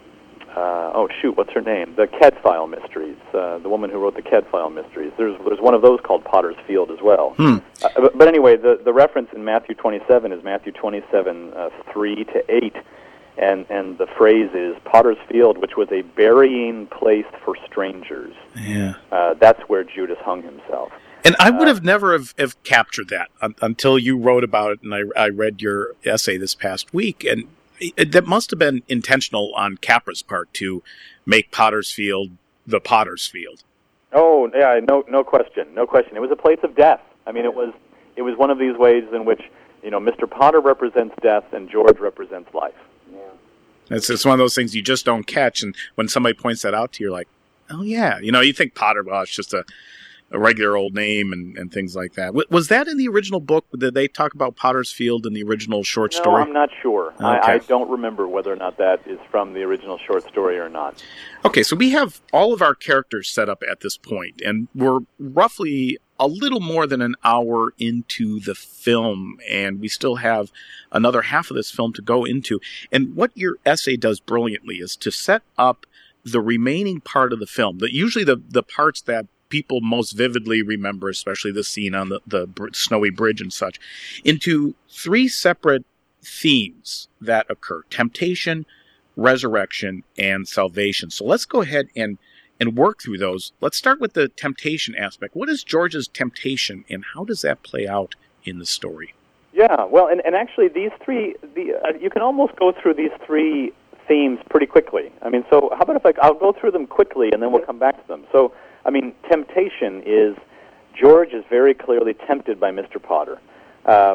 what's her name? The Cadfael Mysteries. The woman who wrote the Cadfael Mysteries. There's one of those called Potter's Field as well. But anyway, the reference in Matthew 27 is Matthew 27, 3 to 8. And the phrase is Potter's Field, which was a burying place for strangers. Yeah. That's where Judas hung himself. And I would have never have captured that until you wrote about it, and I read your essay this past week. And that must have been intentional on Capra's part to make Potter's Field the Potter's Field. Oh, yeah, no question. It was a place of death. I mean, it was one of these ways in which, Mr. Potter represents death and George represents life. It's one of those things you just don't catch, and when somebody points that out to you, you're like, oh yeah. You think Potter, well, it's just a regular old name and things like that. Was that in the original book? Did they talk about Potter's Field in the original short story? No, I'm not sure. Okay. I don't remember whether or not that is from the original short story or not. Okay, so we have all of our characters set up at this point, and we're roughly a little more than an hour into the film, and we still have another half of this film to go into. And what your essay does brilliantly is to set up the remaining part of the film, usually the parts that people most vividly remember, especially the scene on the snowy bridge and such, into three separate themes that occur: temptation, resurrection, and salvation. So let's go ahead and work through those. Let's start with the temptation aspect. What is George's temptation, and how does that play out in the story? Yeah, well, and actually these three, you can almost go through these three themes pretty quickly. I mean, so how about if I'll go through them quickly, and then we'll come back to them. So, I mean, temptation is George is very clearly tempted by Mr. Potter.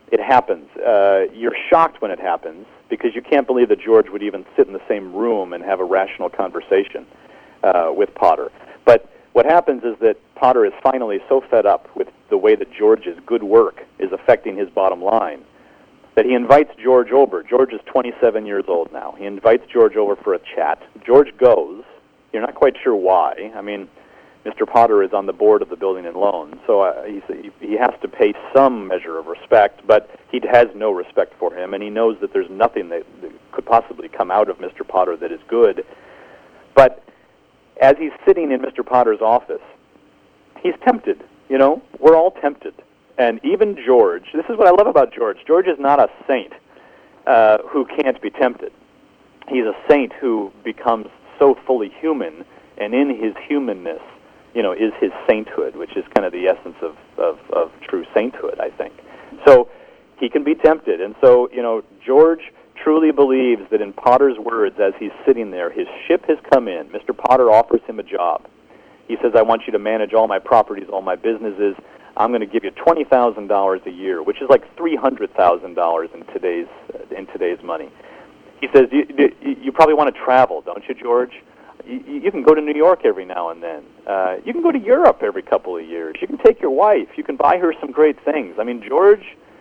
it happens. You're shocked when it happens because you can't believe that George would even sit in the same room and have a rational conversation with Potter. But what happens is that Potter is finally so fed up with the way that George's good work is affecting his bottom line that he invites George over. George is 27 years old now. He invites George over for a chat. George goes. You're not quite sure why. I mean, Mr. Potter is on the board of the Building and Loan, so he has to pay some measure of respect, but he has no respect for him, and he knows that there's nothing that could possibly come out of Mr. Potter that is good. But as he's sitting in Mr. Potter's office, he's tempted. You know, we're all tempted. And even George, this is what I love about George. George is not a saint who can't be tempted. He's a saint who becomes so fully human, and in his humanness, you know, is his sainthood, which is kind of the essence of true sainthood, I think. So he can be tempted. And so, you know, George truly believes that in Potter's words, as he's sitting there, his ship has come in. Mr. Potter offers him a job. He says, I want you to manage all my properties, all my businesses. I'm going to give you $20,000 a year, which is like $300,000 in today's money. He says, you probably want to travel, don't you, George? You can go to New York every now and then. You can go to Europe every couple of years. You can take your wife. You can buy her some great things. I mean, George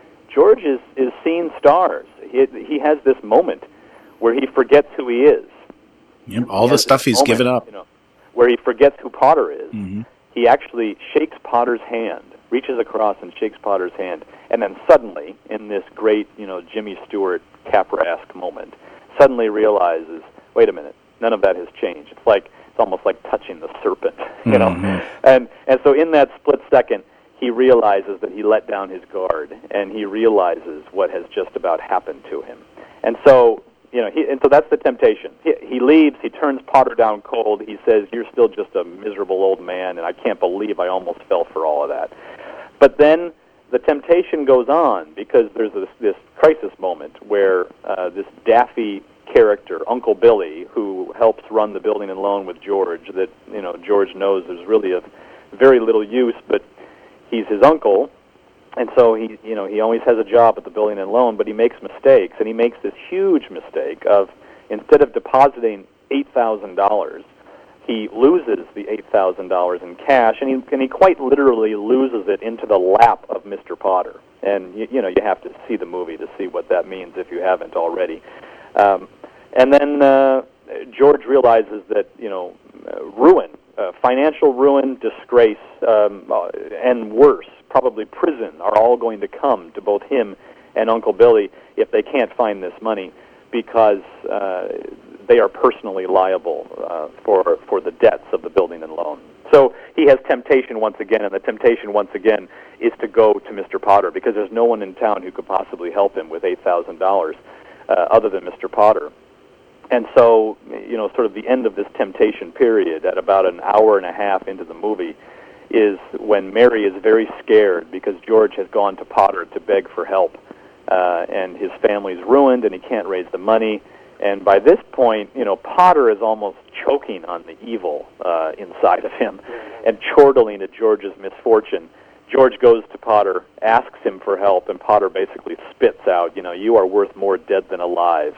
is seeing stars. He has this moment where he forgets who he is. Yep, all the stuff he's given up. You know, where he forgets who Potter is. Mm-hmm. He actually shakes Potter's hand, reaches across and shakes Potter's hand, and then suddenly, in this great, you know, Jimmy Stewart Capra-esque moment, suddenly realizes, wait a minute, none of that has changed. It's almost like touching the serpent, you know. And so in that split second, he realizes that he let down his guard, and he realizes what has just about happened to him. And so, you know, so that's the temptation. He leaves. He turns Potter down cold. He says, "You're still just a miserable old man, and I can't believe I almost fell for all of that." But then the temptation goes on because there's this crisis moment where this daffy character, Uncle Billy, who helps run the Building and Loan with George, that, you know, George knows there's really of very little use, but he's his uncle, and so he always has a job at the Building and Loan, but he makes mistakes, and he makes this huge mistake of, instead of depositing $8,000, he loses the $8,000 in cash, and he quite literally loses it into the lap of Mr. Potter. And you have to see the movie to see what that means if you haven't already. And then George realizes that, you know, ruin, financial ruin, disgrace, and worse, probably prison, are all going to come to both him and Uncle Billy if they can't find this money, because they are personally liable for the debts of the Building and Loan. So he has temptation once again, and the temptation once again is to go to Mr. Potter, because there's no one in town who could possibly help him with $8,000 other than Mr. Potter. And so, you know, sort of the end of this temptation period, at about an hour and a half into the movie, is when Mary is very scared because George has gone to Potter to beg for help, and his family's ruined and he can't raise the money. And by this point, you know, Potter is almost choking on the evil inside of him and chortling at George's misfortune. George goes to Potter, asks him for help, and Potter basically spits out, you know, "You are worth more dead than alive."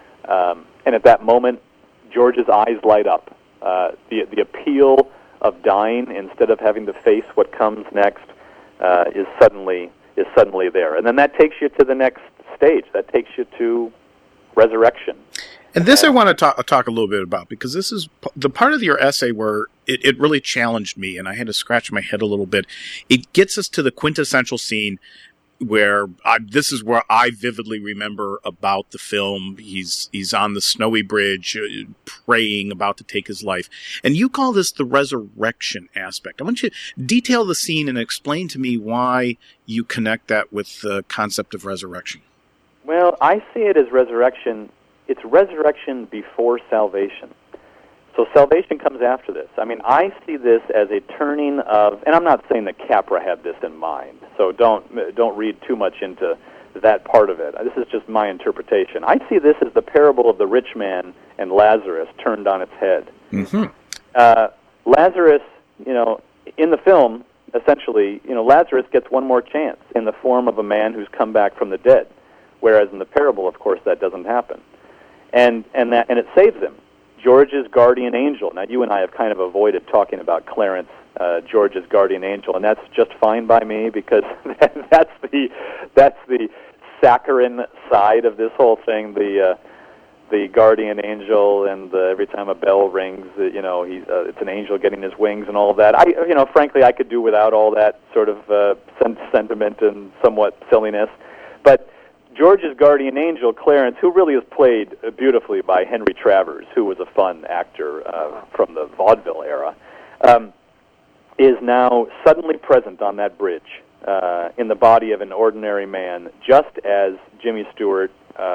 And at that moment, George's eyes light up. The appeal of dying instead of having to face what comes next is suddenly there. And then that takes you to the next stage. That takes you to resurrection. And this I want to talk a little bit about, because this is the part of your essay where it really challenged me, and I had to scratch my head a little bit. It gets us to the quintessential scene where this is where I vividly remember about the film. He's on the snowy bridge, praying, about to take his life. And you call this the resurrection aspect. I want you to detail the scene and explain to me why you connect that with the concept of resurrection. Well, I see it as resurrection. It's resurrection before salvation. So salvation comes after this. I mean, I see this as a turning of, and I'm not saying that Capra had this in mind, so don't read too much into that part of it. This is just my interpretation. I see this as the parable of the rich man and Lazarus turned on its head. Mm-hmm. Lazarus, you know, in the film, essentially, Lazarus gets one more chance in the form of a man who's come back from the dead, whereas in the parable, of course, that doesn't happen. And it saves him. George's guardian angel. Now, you and I have kind of avoided talking about Clarence, George's guardian angel, and that's just fine by me, because that's the saccharine side of this whole thing. The guardian angel, and every time a bell rings, it's an angel getting his wings and all of that. Frankly, I could do without all that sort of sentiment and somewhat silliness. But George's guardian angel, Clarence, who really is played beautifully by Henry Travers, who was a fun actor from the vaudeville era, is now suddenly present on that bridge in the body of an ordinary man, just as Jimmy Stewart,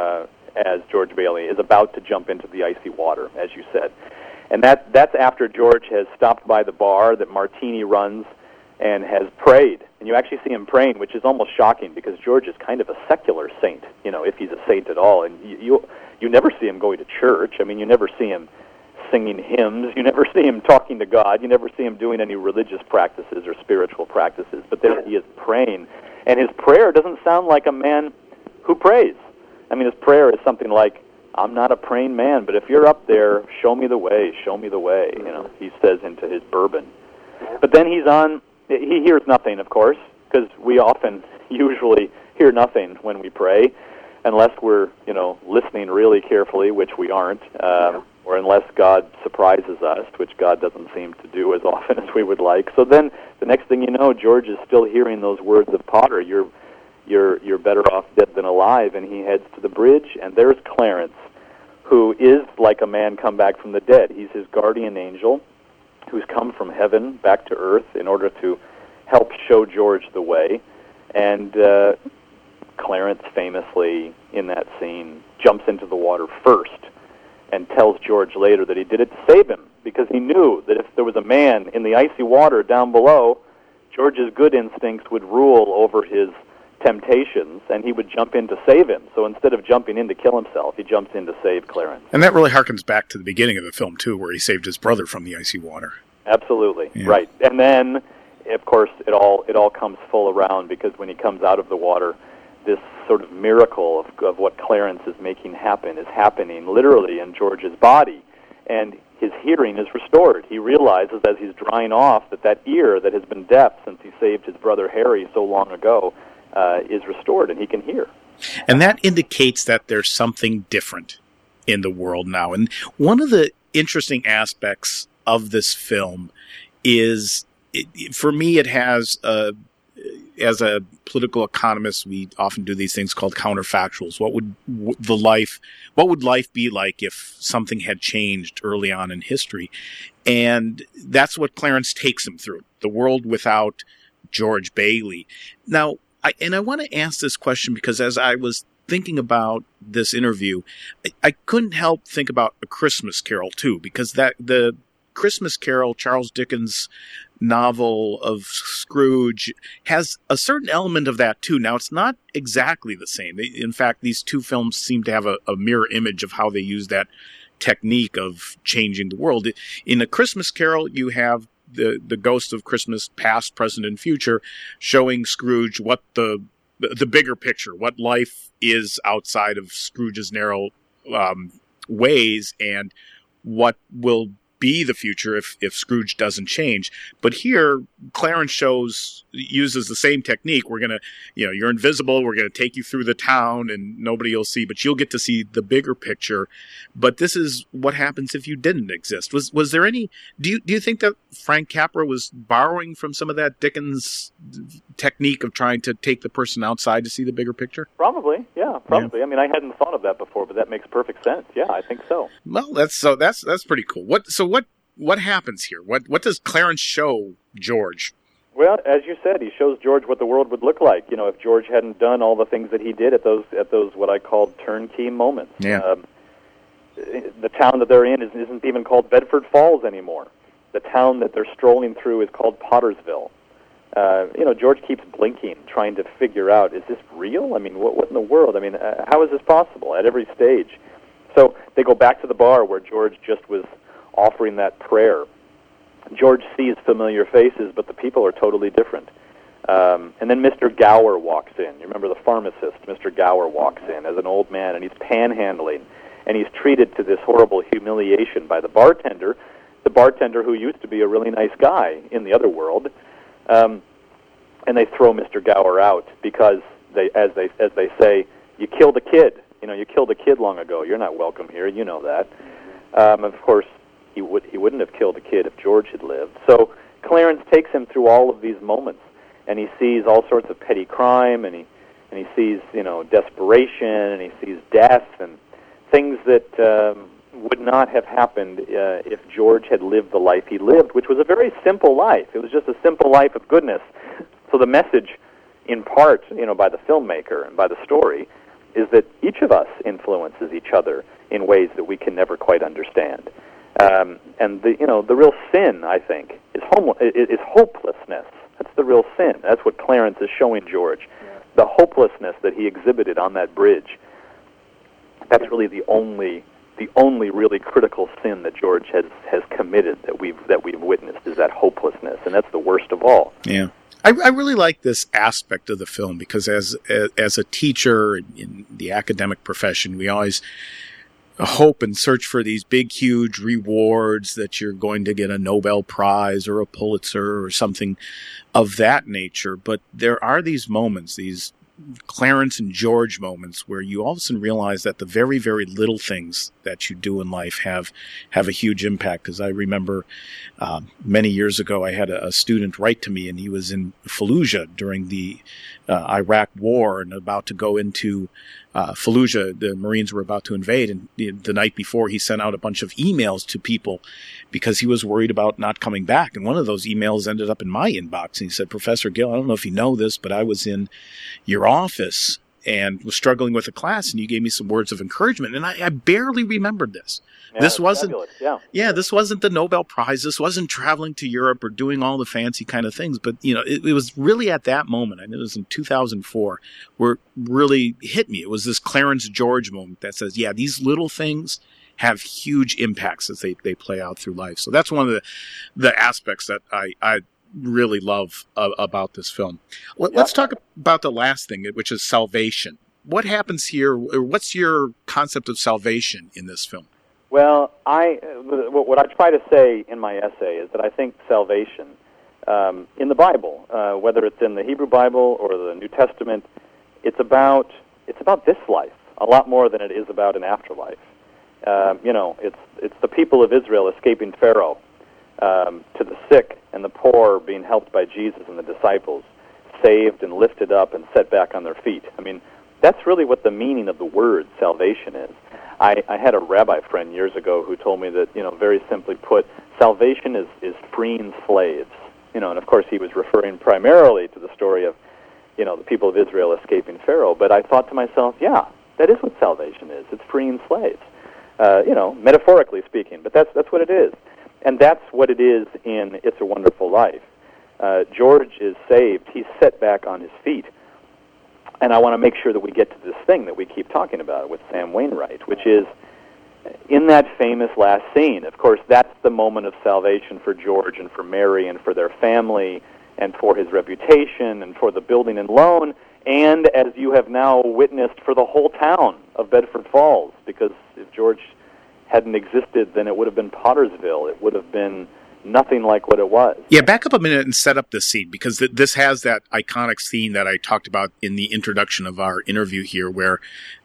as George Bailey, is about to jump into the icy water, as you said. And that's after George has stopped by the bar that Martini runs and has prayed. And you actually see him praying, which is almost shocking, because George is kind of a secular saint, if he's a saint at all. And you never see him going to church. I mean, you never see him singing hymns. You never see him talking to God. You never see him doing any religious practices or spiritual practices. But there he is praying. And his prayer doesn't sound like a man who prays. I mean, his prayer is something like, "I'm not a praying man, but if you're up there, show me the way, show me the way," he says into his bourbon. But then he hears nothing, of course, because we often usually hear nothing when we pray, unless we're, listening really carefully, which we aren't, or unless God surprises us, which God doesn't seem to do as often as we would like. So then, the next thing you know, George is still hearing those words of Potter, you're better off dead than alive, and he heads to the bridge, and there's Clarence, who is like a man come back from the dead. He's his guardian angel, who's come from heaven back to earth in order to help show George the way. And Clarence famously, in that scene, jumps into the water first and tells George later that he did it to save him, because he knew that if there was a man in the icy water down below, George's good instincts would rule over his temptations, and he would jump in to save him. So instead of jumping in to kill himself, he jumps in to save Clarence. And that really harkens back to the beginning of the film, too, where he saved his brother from the icy water. Absolutely, yeah. Right. And then, of course, it all comes full around, because when he comes out of the water, this sort of miracle of what Clarence is making happen is happening literally in George's body, and his hearing is restored. He realizes as he's drying off that ear that has been deaf since he saved his brother Harry so long ago is restored, and he can hear. And that indicates that there's something different in the world now. And one of the interesting aspects of this film is, for me, it has, as a political economist, we often do these things called counterfactuals. What would life be like if something had changed early on in history? And that's what Clarence takes him through, the world without George Bailey. Now, I want to ask this question because as I was thinking about this interview, I couldn't help think about A Christmas Carol, too, because the Christmas Carol, Charles Dickens' novel of Scrooge, has a certain element of that, too. Now, it's not exactly the same. In fact, these two films seem to have a mirror image of how they use that technique of changing the world. In A Christmas Carol, you have the ghost of Christmas, past, present, and future, showing Scrooge what the bigger picture, what life is outside of Scrooge's narrow ways, and what will be the future if Scrooge doesn't change. But here, Clarence uses the same technique. We're going to, you're invisible. We're going to take you through the town and nobody will see, but you'll get to see the bigger picture. But this is what happens if you didn't exist. Was there any, do you think that Frank Capra was borrowing from some of that Dickens technique of trying to take the person outside to see the bigger picture? Probably. Yeah. I mean, I hadn't thought of that before, but that makes perfect sense. Yeah, I think so. Well, that's pretty cool. What happens here? What does Clarence show George? Well, as you said, he shows George what the world would look like. If George hadn't done all the things that he did at those what I called turnkey moments. Yeah. The town that they're in isn't even called Bedford Falls anymore. The town that they're strolling through is called Pottersville. George keeps blinking, trying to figure out, is this real? I mean, what in the world? I mean, how is this possible at every stage? So they go back to the bar where George just was offering that prayer George sees familiar faces, but the people are totally different. And then Mr. Gower walks in. You remember the pharmacist? Mr. Gower walks in as an old man, and he's panhandling, and he's treated to this horrible humiliation by the bartender who used to be a really nice guy in the other world. And they throw Mr. Gower out because as they say, you killed a kid. You killed a kid long ago. You're not welcome here. You know that. Of course, he wouldn't have killed a kid if George had lived. So Clarence takes him through all of these moments, and he sees all sorts of petty crime, and he sees desperation, and he sees death, and things that would not have happened if George had lived the life he lived, which was a very simple life. It was just a simple life of goodness. So the message, in part, by the filmmaker and by the story, is that each of us influences each other in ways that we can never quite understand. And the real sin, I think, is hopelessness. That's the real sin. That's what Clarence is showing George. Yeah. The hopelessness that he exhibited on that bridge. That's really the only really critical sin that George has committed that we've witnessed, is that hopelessness, and that's the worst of all. Yeah. I really like this aspect of the film because as a teacher in the academic profession, we always hope and search for these big, huge rewards that you're going to get a Nobel Prize or a Pulitzer or something of that nature. But there are these moments, these Clarence and George moments, where you all of a sudden realize that the very, very little things that you do in life have a huge impact. Because I remember many years ago, I had a student write to me, and he was in Fallujah during the Iraq War and about to go into Fallujah. The Marines were about to invade, and the night before, he sent out a bunch of emails to people because he was worried about not coming back. And one of those emails ended up in my inbox, and he said, "Professor Gill, I don't know if you know this, but I was in your office and was struggling with a class, and you gave me some words of encouragement." And I barely remembered this. Yeah, this wasn't, this wasn't the Nobel Prize. This wasn't traveling to Europe or doing all the fancy kind of things. But, it was really at that moment, I know it was in 2004, where it really hit me. It was this Clarence George moment that says, yeah, these little things have huge impacts as they play out through life. So that's one of the aspects that I really love about this film. Let's talk about the last thing, which is salvation. What happens here? What's your concept of salvation in this film? Well, what I try to say in my essay is that I think salvation in the Bible, whether it's in the Hebrew Bible or the New Testament, it's about this life a lot more than it is about an afterlife. It's the people of Israel escaping Pharaoh, to the sick and the poor being helped by Jesus and the disciples, saved and lifted up and set back on their feet. I mean, that's really what the meaning of the word salvation is. I had a rabbi friend years ago who told me that, very simply put, salvation is freeing slaves. And of course he was referring primarily to the story of, the people of Israel escaping Pharaoh. But I thought to myself, yeah, that is what salvation is. It's freeing slaves, metaphorically speaking. But that's what it is. And that's what it is in It's a Wonderful Life. George is saved. He's set back on his feet. And I want to make sure that we get to this thing that we keep talking about with Sam Wainwright, which is in that famous last scene. Of course, that's the moment of salvation for George and for Mary and for their family and for his reputation and for the building and loan, and as you have now witnessed, for the whole town of Bedford Falls, because if George hadn't existed, then it would have been Pottersville. It would have been nothing like what it was. Yeah, back up a minute and set up this scene, because this has that iconic scene that I talked about in the introduction of our interview here, where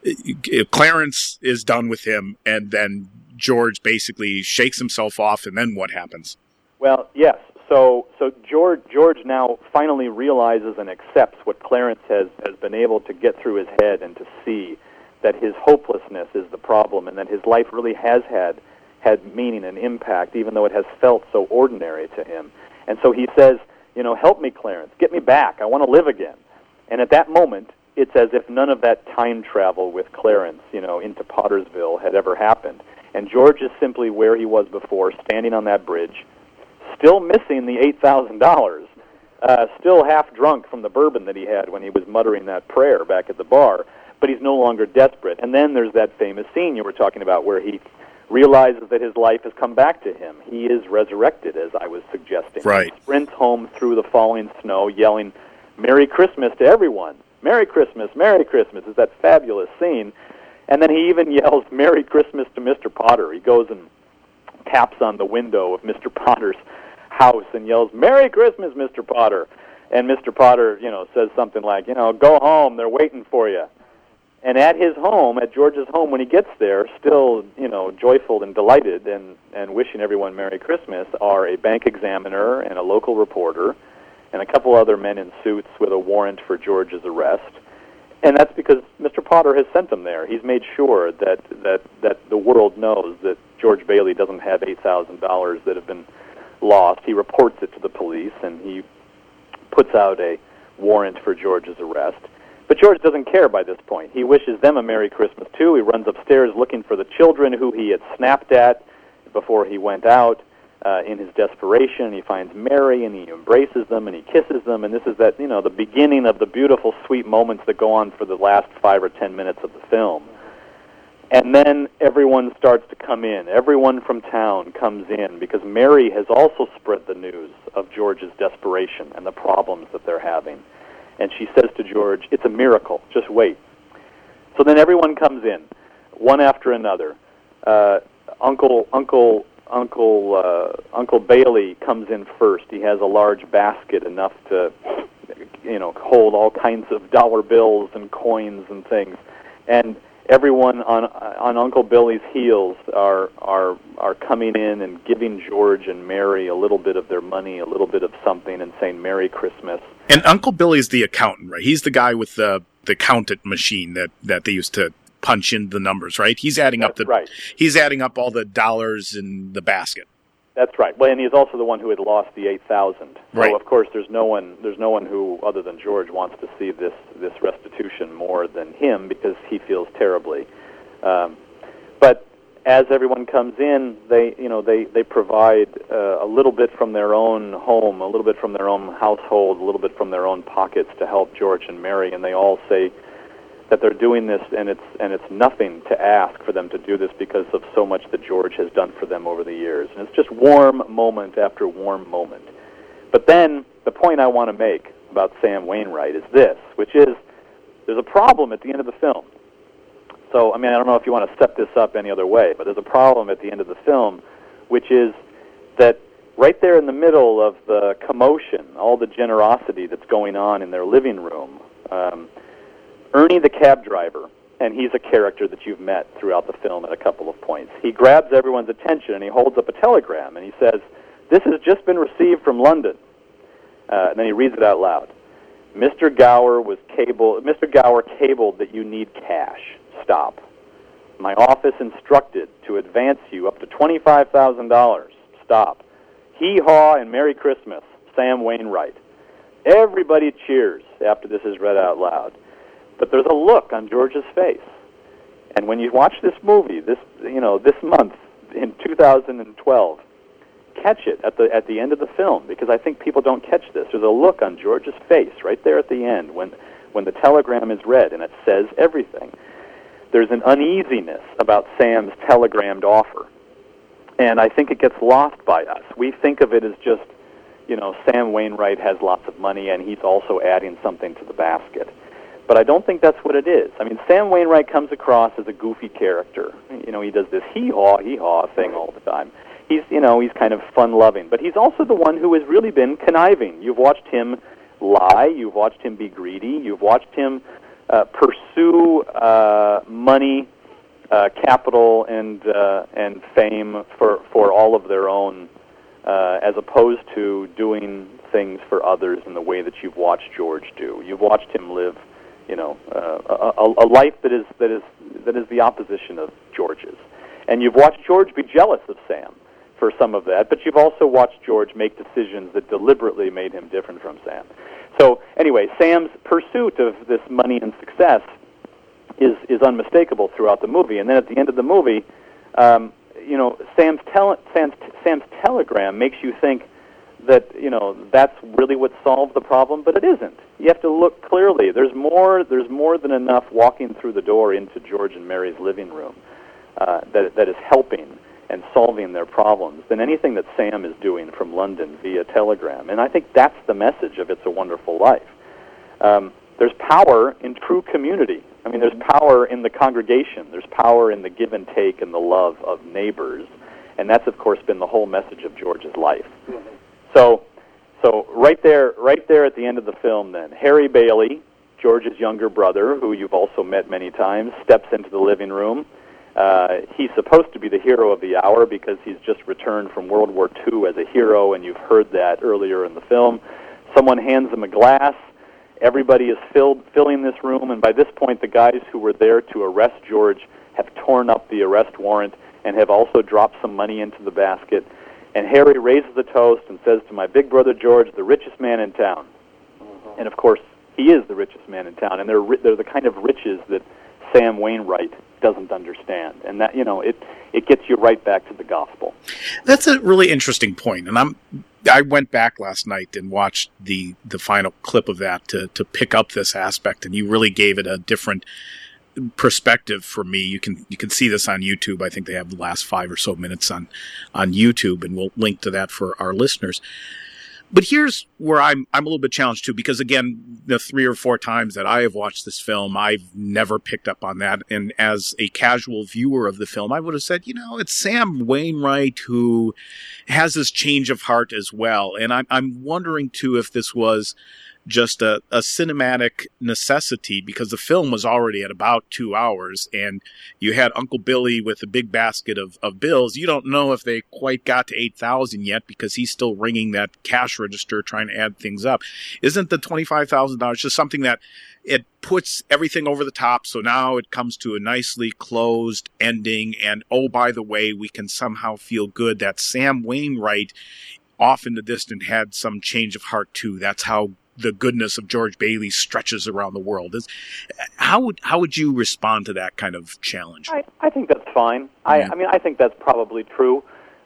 Clarence is done with him, and then George basically shakes himself off, and then what happens? Well, yes. So George now finally realizes and accepts what Clarence has been able to get through his head and to see, that his hopelessness is the problem, and that his life really has had meaning and impact, even though it has felt so ordinary to him. And so he says, help me, Clarence, get me back. I want to live again. And at that moment, it's as if none of that time travel with Clarence, into Pottersville had ever happened. And George is simply where he was before, standing on that bridge, still missing the $8,000, still half drunk from the bourbon that he had when he was muttering that prayer back at the bar, but he's no longer desperate. And then there's that famous scene you were talking about where he realizes that his life has come back to him. He is resurrected, as I was suggesting. Right. He sprints home through the falling snow, yelling, "Merry Christmas" to everyone. "Merry Christmas, Merry Christmas." It's that fabulous scene. And then he even yells, "Merry Christmas" to Mr. Potter. He goes and taps on the window of Mr. Potter's house and yells, "Merry Christmas, Mr. Potter." And Mr. Potter, says something like, "Go home, they're waiting for you." And at his home, at George's home, when he gets there, still, joyful and delighted and wishing everyone Merry Christmas, are a bank examiner and a local reporter and a couple other men in suits with a warrant for George's arrest. And that's because Mr. Potter has sent them there. He's made sure that the world knows that George Bailey doesn't have $8,000 that have been lost. He reports it to the police, and he puts out a warrant for George's arrest. But George doesn't care by this point. He wishes them a Merry Christmas, too. He runs upstairs looking for the children who he had snapped at before he went out. In his desperation, he finds Mary, and he embraces them, and he kisses them, and this is the beginning of the beautiful, sweet moments that go on for the last 5 or 10 minutes of the film. And then everyone starts to come in. Everyone from town comes in, because Mary has also spread the news of George's desperation and the problems that they're having. And she says to George, "It's a miracle, just wait." So then everyone comes in, one after another. Uncle Bailey comes in first. He has a large basket enough to, hold all kinds of dollar bills and coins and things. And everyone on Uncle Billy's heels are coming in and giving George and Mary a little bit of their money, a little bit of something, and saying Merry Christmas. And Uncle Billy's the accountant, right? He's the guy with the countant machine that they used to punch in the numbers, right? He's adding up He's adding up all the dollars in the basket. That's right. Well, and he's also the one who had lost the 8,000. So right. Of course, there's no one who, other than George, wants to see this restitution more than him, because he feels terribly. But as everyone comes in, they provide a little bit from their own home, a little bit from their own household, a little bit from their own pockets to help George and Mary, and they all say that they're doing this, and it's nothing to ask for them to do this because of so much that George has done for them over the years. And it's just warm moment after warm moment. But then the point I want to make about Sam Wainwright is this, which is there's a problem at the end of the film. So, I don't know if you want to set this up any other way, but there's a problem at the end of the film, which is that right there in the middle of the commotion, all the generosity that's going on in their living room, Ernie the cab driver, and he's a character that you've met throughout the film at a couple of points, he grabs everyone's attention and he holds up a telegram and he says, "This has just been received from London." And then he reads it out loud. Mr. Gower cabled that you need cash. Stop. My office instructed to advance you up to $25,000. Stop. Hee-haw and Merry Christmas, Sam Wainwright. Everybody cheers after this is read out loud. But there's a look on George's face. And when you watch this movie, this month, in 2012, catch it at the end of the film, because I think people don't catch this. There's a look on George's face right there at the end when the telegram is read, and it says everything. There's an uneasiness about Sam's telegrammed offer. And I think it gets lost by us. We think of it as just, Sam Wainwright has lots of money, and he's also adding something to the basket. But I don't think that's what it is. Sam Wainwright comes across as a goofy character. He does this hee-haw thing all the time. He's kind of fun-loving. But he's also the one who has really been conniving. You've watched him lie. You've watched him be greedy. You've watched him pursue money, capital, and fame for all of their own, as opposed to doing things for others in the way that you've watched George do. You've watched him live a life that is the opposition of George's. And you've watched George be jealous of Sam for some of that, but you've also watched George make decisions that deliberately made him different from Sam. So anyway, Sam's pursuit of this money and success is unmistakable throughout the movie. And then at the end of the movie, Sam's telegram makes you think that that's really what solved the problem, but it isn't. You have to look clearly. There's more than enough walking through the door into George and Mary's living room. that is helping and solving their problems than anything that Sam is doing from London via telegram. And I think that's the message of It's a Wonderful Life. There's power in true community. I mean, there's power in the congregation. There's power in the give and take and the love of neighbors. And that's, of course, been the whole message of George's life. So right there at the end of the film then, Harry Bailey, George's younger brother, who you've also met many times, steps into the living room. He's supposed to be the hero of the hour because he's just returned from World War II as a hero, and you've heard that earlier in the film. Someone hands him a glass. Everybody is filling this room, and by this point, the guys who were there to arrest George have torn up the arrest warrant and have also dropped some money into the basket. And Harry raises the toast and says to my big brother George, the richest man in town. And of course, he is the richest man in town, and they're the kind of riches that Sam Wainwright doesn't understand. And that, it gets you right back to the gospel. That's a really interesting point, and I went back last night and watched the final clip of that to pick up this aspect, and you really gave it a different perspective for me. You can see this on YouTube. I think they have the last 5 or so minutes on YouTube, and we'll link to that for our listeners. But here's where I'm a little bit challenged too, because again, the 3 or 4 times that I have watched this film, I've never picked up on that. And as a casual viewer of the film, I would have said, it's Sam Wainwright who has this change of heart as well. And I'm wondering too if this was just a cinematic necessity, because the film was already at about 2 hours, and you had Uncle Billy with a big basket of bills. You don't know if they quite got to 8,000 yet, because he's still ringing that cash register trying to add things up. Isn't the $25,000 just something that it puts everything over the top, so now it comes to a nicely closed ending, and oh, by the way, we can somehow feel good that Sam Wainwright off in the distance had some change of heart too. That's how the goodness of George Bailey stretches around the world. How would you respond to that kind of challenge? I think that's fine. Yeah. I think that's probably true.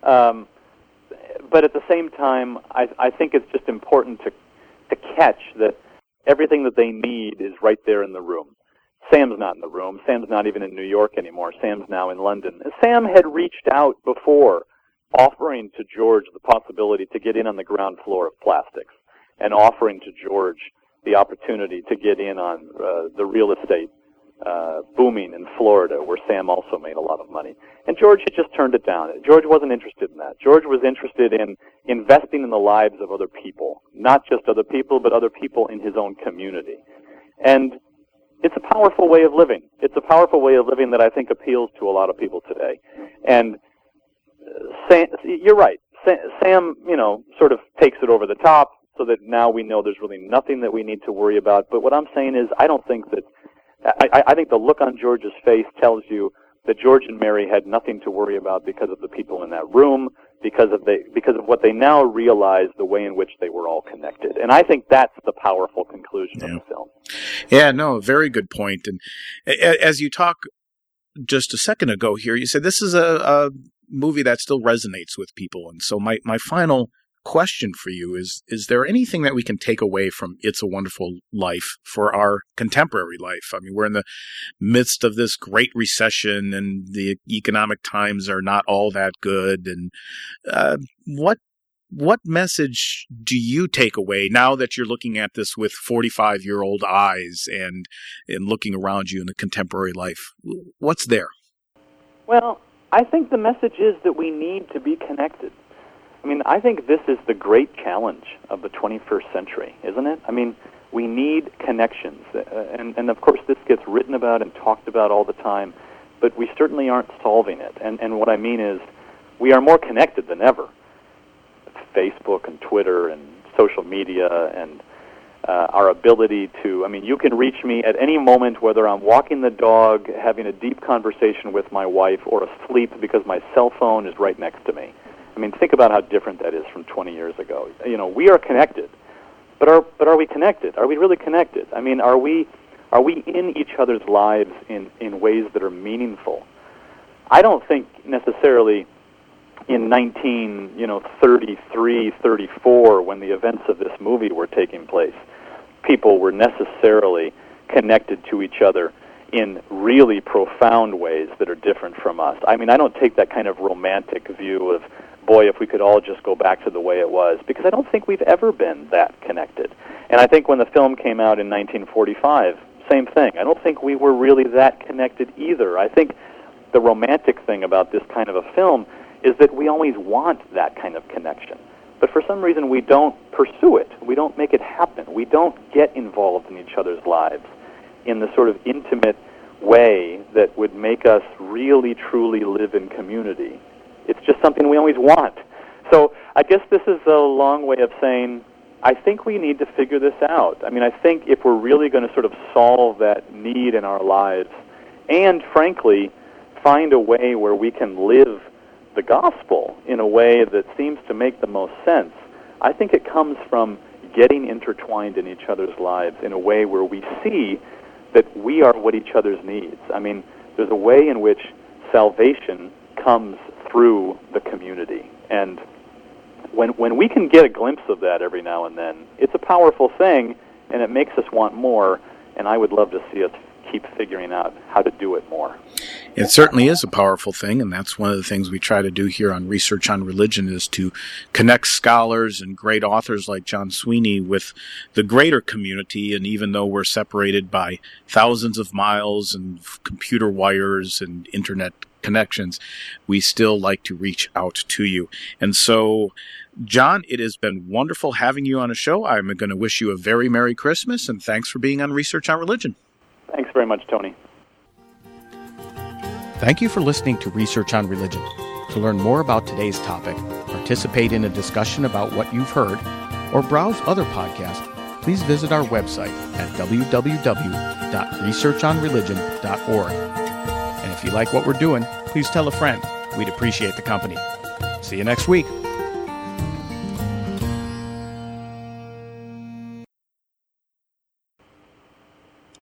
But at the same time, I think it's just important to catch that everything that they need is right there in the room. Sam's not in the room. Sam's not even in New York anymore. Sam's now in London. Sam had reached out before, offering to George the possibility to get in on the ground floor of plastics, and offering to George the opportunity to get in on the real estate booming in Florida, where Sam also made a lot of money. And George had just turned it down. George wasn't interested in that. George was interested in investing in the lives of other people, not just other people, but other people in his own community. And it's a powerful way of living. It's a powerful way of living that I think appeals to a lot of people today. And Sam, you're right. Sam, sort of takes it over the top, so that now we know there's really nothing that we need to worry about. But what I'm saying is, I think the look on George's face tells you that George and Mary had nothing to worry about because of the people in that room, because of what they now realize, the way in which they were all connected. And I think that's the powerful conclusion of the film. Yeah, no, very good point. And as you talk just a second ago here, you said this is a movie that still resonates with people. And so my final question for you is there anything that we can take away from It's a Wonderful Life for our contemporary life? I mean, we're in the midst of this great recession, and the economic times are not all that good. And what message do you take away now that you're looking at this with 45-year-old eyes and looking around you in the contemporary life? What's there? Well, I think the message is that we need to be connected. I mean, I think this is the great challenge of the 21st century, isn't it? I mean, we need connections. And of course, this gets written about and talked about all the time, but we certainly aren't solving it. And what I mean is, we are more connected than ever. Facebook and Twitter and social media and our ability to, you can reach me at any moment, whether I'm walking the dog, having a deep conversation with my wife, or asleep because my cell phone is right next to me. Think about how different that is from 20 years ago. We are connected, but are we connected? Are we really connected? Are we in each other's lives in ways that are meaningful? I don't think necessarily in 1933, 34, when the events of this movie were taking place, people were necessarily connected to each other in really profound ways that are different from us. I mean, I don't take that kind of romantic view of, boy, if we could all just go back to the way it was, because I don't think we've ever been that connected. And I think when the film came out in 1945, same thing. I don't think we were really that connected either. I think the romantic thing about this kind of a film is that we always want that kind of connection. But for some reason, we don't pursue it. We don't make it happen. We don't get involved in each other's lives in the sort of intimate way that would make us really, truly live in community. It's just something we always want. So I guess this is a long way of saying, I think we need to figure this out. I mean, I think if we're really going to sort of solve that need in our lives and, frankly, find a way where we can live the gospel in a way that seems to make the most sense, I think it comes from getting intertwined in each other's lives in a way where we see that we are what each other's needs. I mean, there's a way in which salvation comes through the community. And when we can get a glimpse of that every now and then, it's a powerful thing, and it makes us want more, and I would love to see us keep figuring out how to do it more. It certainly is a powerful thing, and that's one of the things we try to do here on Research on Religion, is to connect scholars and great authors like John Sweeney with the greater community. And even though we're separated by thousands of miles and computer wires and internet connections, we still like to reach out to you. And so, John, it has been wonderful having you on a show. I'm going to wish you a very Merry Christmas, and thanks for being on Research on Religion. Thanks very much, Tony. Thank you for listening to Research on Religion. To learn more about today's topic, participate in a discussion about what you've heard, or browse other podcasts, please visit our website at www.researchonreligion.org. And if you like what we're doing, please tell a friend. We'd appreciate the company. See you next week.